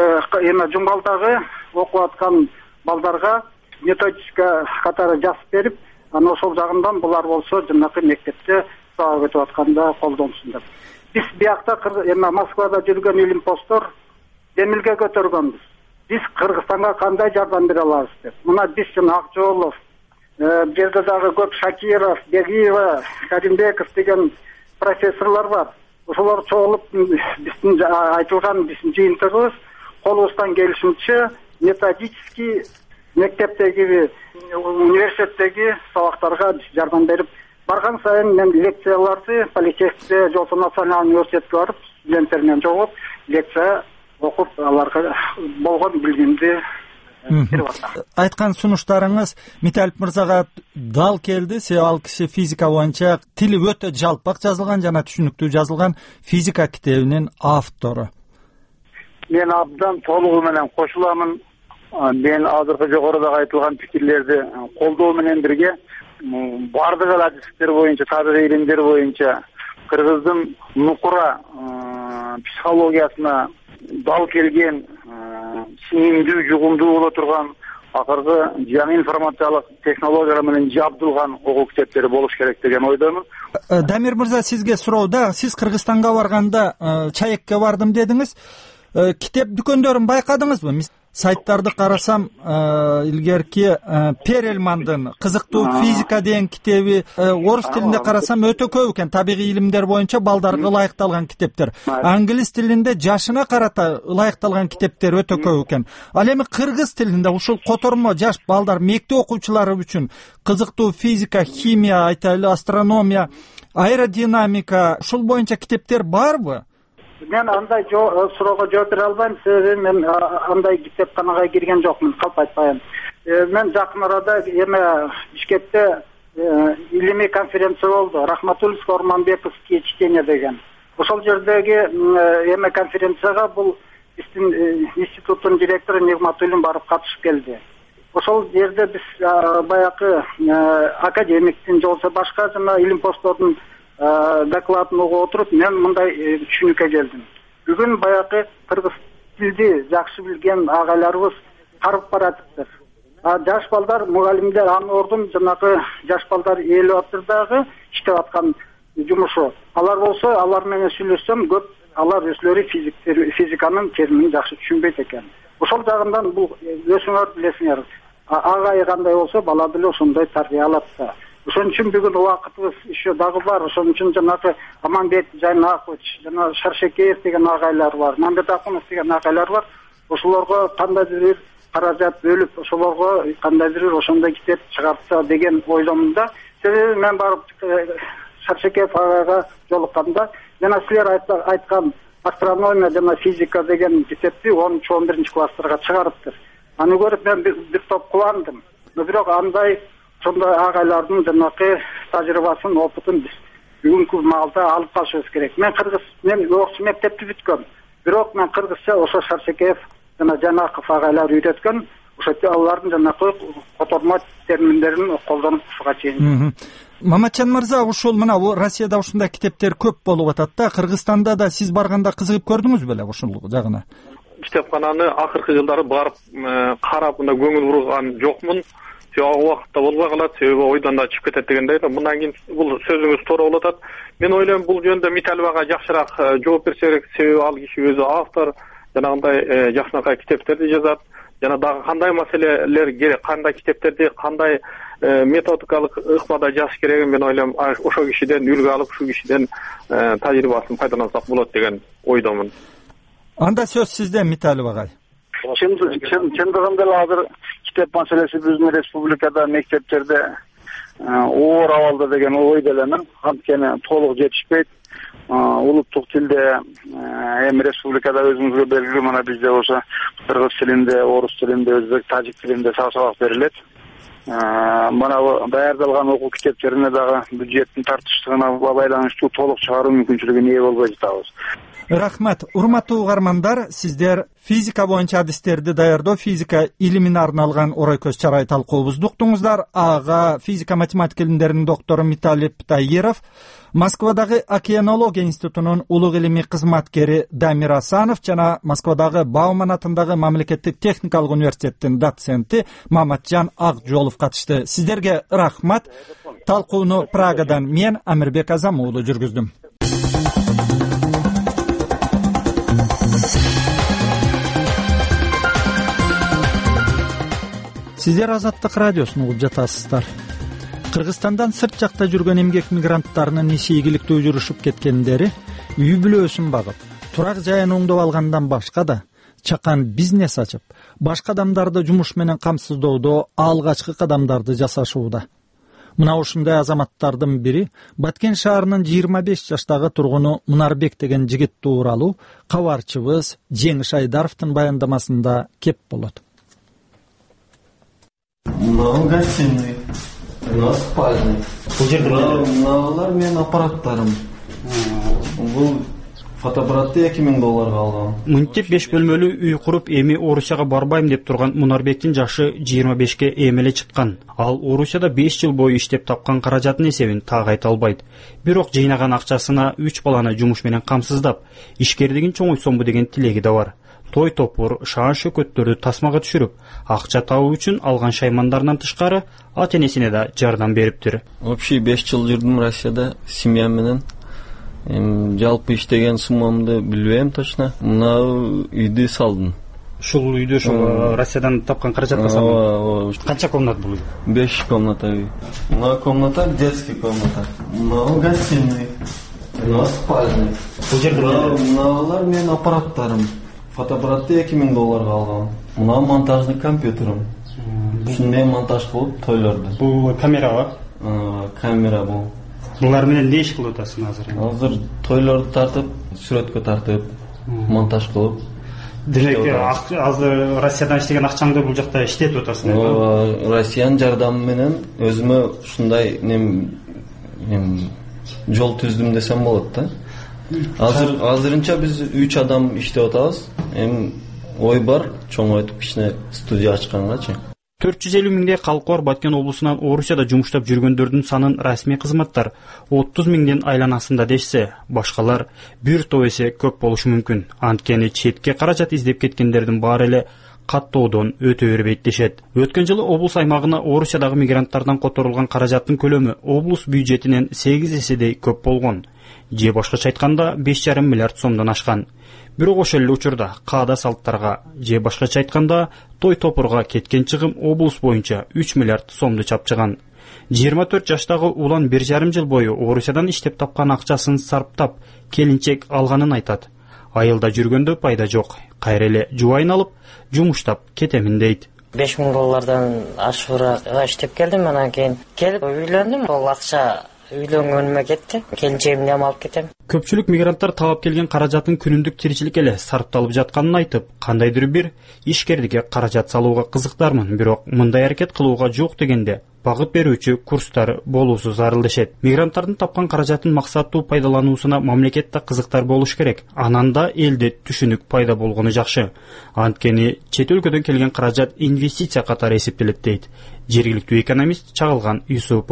эме Жумгалдагы окуп аткан балдарга методика катары жазып берип, анан ошол жагынан булар болсо жанакы мектепте сабак өтүп атканда колдонсун деп. Биз биякта эме Москвада жүргөн илимпоздор демилге көтөргөнбүз. Биз Кыргызстанга кандай жардам бере алабыз деп. Мына биз жана Акжолов, жерде дагы көп Шакиров, Бегиева, Каримбеков деген профессорлор бар. Ошолор чогулуп биздин айтылган биздин жыйынтыгыбыз колубуздан келишинче методический мектептеги, университеттеги сабактарга жардам берип барган сайын мен лекцияларды политехте, жолсо национальный университетке барып, студенттер менен жолугуп, лекция окуп, аларга болгон билимди берип атам. Айткан сунуштарыңыз Миталип мырзага дал келди. Себеби ал киши физика боюнча тили өтө жалпак жазылган жана түшүнүктүү жазылган физика китебинин автору. Мен абдан толугу менен кошуламын. Мен азыркы жогорудагы айтылган пикирлерди колдоо менен бирге бардык адистер боюнча, табигый илимдер боюнча кыргыздын нукура психологиясына дал келген, сиңимдүү, жугумдуу боло турган, акыркы жаңы информациялык технологиялар менен жабдылган окуу китептери болуш керек деген ойдомун. Дамир мырза, сизге суроо да, сиз Кыргызстанга барганда Чаекке бардым дедиңиз. Китеп дүкөндөрүн байкадыңызбы? Сайттарды карасам, илгерки Перельмандын кызыктуу физика деген китеби орус тилинде карасам өтө көп экен. Табигый илимдер боюнча балдарга ылайыкталган китептер. Англис тилинде жашына карата ылайыкталган китептер өтө көп экен. Ал эми кыргыз тилинде ушул котормо жаш балдар, мектеп окуучулары үчүн кызыктуу физика, химия, айтайлы астрономия, аэродинамика ушул боюнча китептер барбы? Мен андай суроого жооп бере албайм, себеби мен андай китепканага кирген жокмун, калп айтпайм. Мен жакын арада эме Бишкекте илимий конференция болду, Рахматулловский, Орманбековский чтение деген. Ошол жердеги эме конференцияга бул биздин институттун директору Нигматуллин барып катышып келди. Ошол жерде биз баягы академиктин, жолсо башка жана илимпоздордун докладын угуп отуруп, мен мындай түшүнүккө келдим. Бүгүн баягы кыргыз тилди жакшы билген агайларыбыз карып баратыптыр. А жаш балдар, мугалимдер, аны ордун жанагы жаш балдар ээлеп атыр дагы иштеп аткан жумушу. Алар болсо, алар менен сүйлөшсөм, көп алар өзлөрү физиканын терминин жакшы түшүнбөйт экен. Ошол жагынан бул өзүңөр билесиңер, агай кандай болсо, бала деле ошондой тарбия алат да. Ошон үчүн бүгүн убакытыбыз еще дагы бар. Ошон үчүн жанагы Аманбек Жайнакович, жана Шаршекеев деген агайлар бар, Мамбет Акунов деген агайлар бар. Ошолорго кандайдыр бир каражат бөлүп, ошолорго кандайдыр бир ошондой китеп чыгарса деген ойдомун. Себеби мен барып Шаршекеев агайга жолукканда, жана силер айткан астрономия жана физика деген китепти онунчу он биринчи класстарга чыгарыптыр. Аны көрүп мен бир топ кубандым. Бирок андай сондай агайлардын жанакы тажрыйбасын, опытын биз бүгүнкү маалда алып калышыбыз керек. Мен кыргыз, мен орусча мектепти бүткөм. Бирок мен кыргызча ошо Шаршекеев жана Жанаков агайлар үйрөткөн, ошо алардын жанакы котормо терминдерин колдонуп ушуга чейин. Маматжан мырза, ушул мына Россияда ушундай китептер көп болуп атат да, Кыргызстанда да сиз барганда кызыгып көрдүңүз беле ушул жагына? Китепкананы акыркы жылдары барып карап, мына көңүл бурган жокмун. Жогу убакытта болбой калат, себеби ойдон да чыгып кетет дегендей. Мындан кийин бул сөзүңүз туура болуп атат. Мен ойлойм бул жөнүндө Миталовага жакшыраак жооп берсе керек, себеби ал киши өзү автор, жанагындай жакшынакай китептерди жазат. Жана дагы кандай маселелер керек, кандай китептерди, кандай методикалык ыкмада жазыш керегин мен ойлойм, ошол кишиден үлгү алып, ушул кишиден тажрыйбасын пайдалансак болот деген ойдомун. Анда сөз сизде, Миталов агай. Чындыгында эле азыр китеп маселеси биздин республикада мектептерде оор абалда деген ойдо элемин. Анткени толук жетишпейт. Улуттук тилде эми республикада өзүңүзгө белгилүү, мына бизде болсо кыргыз тилинде, орус тилинде, өзбек, тажик тилинде сабак берилет. Мына даярдалган окуу китептерине дагы бюджеттин тартыштыгына байланыштуу толук чыгаруу мүмкүнчүлүгүнө ээ болбой жатабыз. Рахмат. Урматтуу угармандар, сиздер физика боюнча адистерди даярдоо, физика илимине арналган орой көз чарай талкуубузду уктуңуздар. Ага физика математика илимдеринин доктору Миталип Таиров, Москвадагы океанология институтунун улуг илимий кызматкери Дамир Асанов жана Москвадагы Бауман атындагы мамлекеттик техникалык университеттин доценти Маматжан Акжолов катышты. Сиздерге рахмат. Талкууну Прагадан мен Амирбек Азам уулу жүргүздүм. Сиздер Азаттык радиосун угуп жатасыздар. Кыргызстандан сырт жакта жүргөн эмгек мигранттарынын иши ийгиликтүү жүрүшүп кеткендери үй бүлөсүн багып, турак жайын оңдоп алгандан башка да чакан бизнес ачып, башка адамдарды жумуш менен камсыздоодо алгачкы кадамдарды жасашууда. Мына ушундай азаматтардын бири Баткен шаарынын жыйырма беш жаштагы тургуну Мунарбек деген жигит тууралуу кабарчыбыз Жеңиш Айдаровдун баяндамасында кеп болот. Мынау гостиный, мынау спальный. Бул жерде мыналар менин аппараттарым. Бул фотоаппаратты эки миң долларга алгам. Мынтип беш бөлмөлүү үй куруп, эми Орусияга барбайм деп турган Мунарбектин жашы жыйырма бешке эмеле чыккан. Ал Орусияда беш жыл бою иштеп тапкан каражатын эсебин так айта албайт. Бирок жыйнаган акчасына үч баланы жумуш менен камсыздап, ишкердигин чоңойтсомбу деген тилеги да бар. Той топур, шаан шөкөттөрдү тасмага түшүрүп, акча табуу үчүн алган шаймандарынан тышкары ата-энесине да жардам бериптир. Вообще беш жыл жүрдүм Россияда семьям менен. Эми жалпы иштеген суммамды билбейм точно. Мына үйдү салдым. Ушул үйдү ошол Россиядан тапкан каражатка салдым. Канча комнат бул үй? беш комната үй. Мына комната детский комната. Мына гостиный. Мына спальный. Бул жерде мыналар менин аппараттарым. Фотоаппаратты эки миң долларга алгам. Мына монтажный компьютерим. Ушундай монтаж кылып тойлорду. Бул камерабы? Камера бул. Булар менен эмне иш кылып атасың азыр? Азыр тойлорду тартып, сүрөткө тартып, монтаж кылып. Демек, азыр Россиядан иштеген акчаңды бул жакта иштетип атасың. Ооба, Россиянын жардамы менен өзүмө ушундай нем жол түздүм десем болот да. Азыр азырынча биз үч адам иштеп атабыз. Эми ой бар, чоңойтуп кичине студия ачкангачы. төрт жүз элүү миңдей калкы бар Баткен облусунан Орусияда жумуштап жүргөндөрдүн санын расмий кызматтар отуз миңдин айланасында дешсе, башкалар бир топ эсе көп болушу мүмкүн. Анткени четке каражат издеп кеткендердин баары эле каттоодон өтө бербейт дешет. Өткөн жылы облус аймагына Орусиядагы мигранттардан которулган каражаттын көлөмү облус бюджетинен сегиз эседей көп болгон. Же башкача айтканда беш жарым миллиард сомдон ашкан. Бирок ошол эле учурда каада салттарга, же башкача айтканда той топурга кеткен чыгым облус боюнча үч миллиард сомду чапчыган. жыйырма төрт жаштагы улан бир жарым жыл бою Орусиядан иштеп тапкан акчасын сарптап, келинчек алганын айтат. Айылда жүргөндө пайда жок. Кайра эле жубайын алып, жумуштап кетемин дейт. беш миң доллардан ашуураак иштеп келдим, анан кийин келип үйлөндүм. Ол акча үйлөнгөнүмө кетти. Келинчегимди алып кетем. Көпчүлүк мигранттар таап келген каражатын күнүндүк тиричилик эле сарпталып жатканын айтып, кандайдыр бир ишкердикке каражат салууга кызыктармын, бирок мындай аракет кылууга жок дегенде багыт берүүчү курстар болуусу зарыл дешет. Мигранттардын тапкан каражатын максаттуу пайдалануусуна мамлекет да кызыктар болуш керек. Анан да элде түшүнүк пайда болгону жакшы. Анткени чет өлкөдөн келген каражат инвестиция катары эсептелет дейт жергиликтүү экономист Чагылган Юсупов.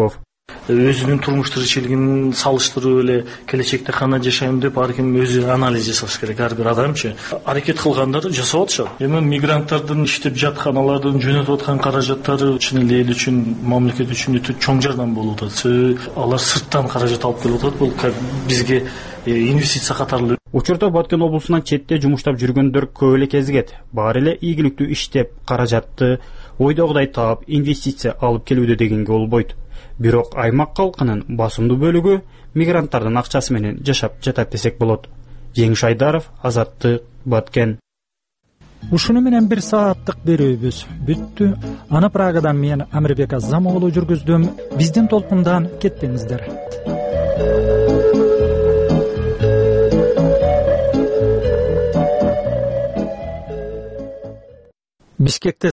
өзүнүн турмуш тиричилигин салыштырып эле келечекте кандай жашайм деп ар ким өзү анализ жасаш керек. Ар бир адамчы аракет кылгандар жасап атышат. Эми мигранттардын иштеп жатканалардын жөнөтүп аткан каражаттары чын эле эл үчүн, мамлекет үчүн өтө чоң жардам болуп атат. Алар сырттан каражат алып келип атат. Бул бизге инвестиция катарлуу. Учурда Баткен облусунан четте жумуштап жүргөндөр көп эле кезигет. Баары эле ийгиликтүү иштеп, каражатты ойдогудай таап, инвестиция алып келүүдө дегенге болбойт. Бирок аймак калкынын басымдуу бөлүгү мигранттардын акчасы менен жашап жатат десек болот. Жеңиш Айдаров, Азаттык, Баткен. Ушуну менен бир сааттык берүүбүз бүттү. Аны Прагадан мен Амирбек Азам уулу жүргүздүм. Биздин толкундан кетпеңиздер. Бишкекте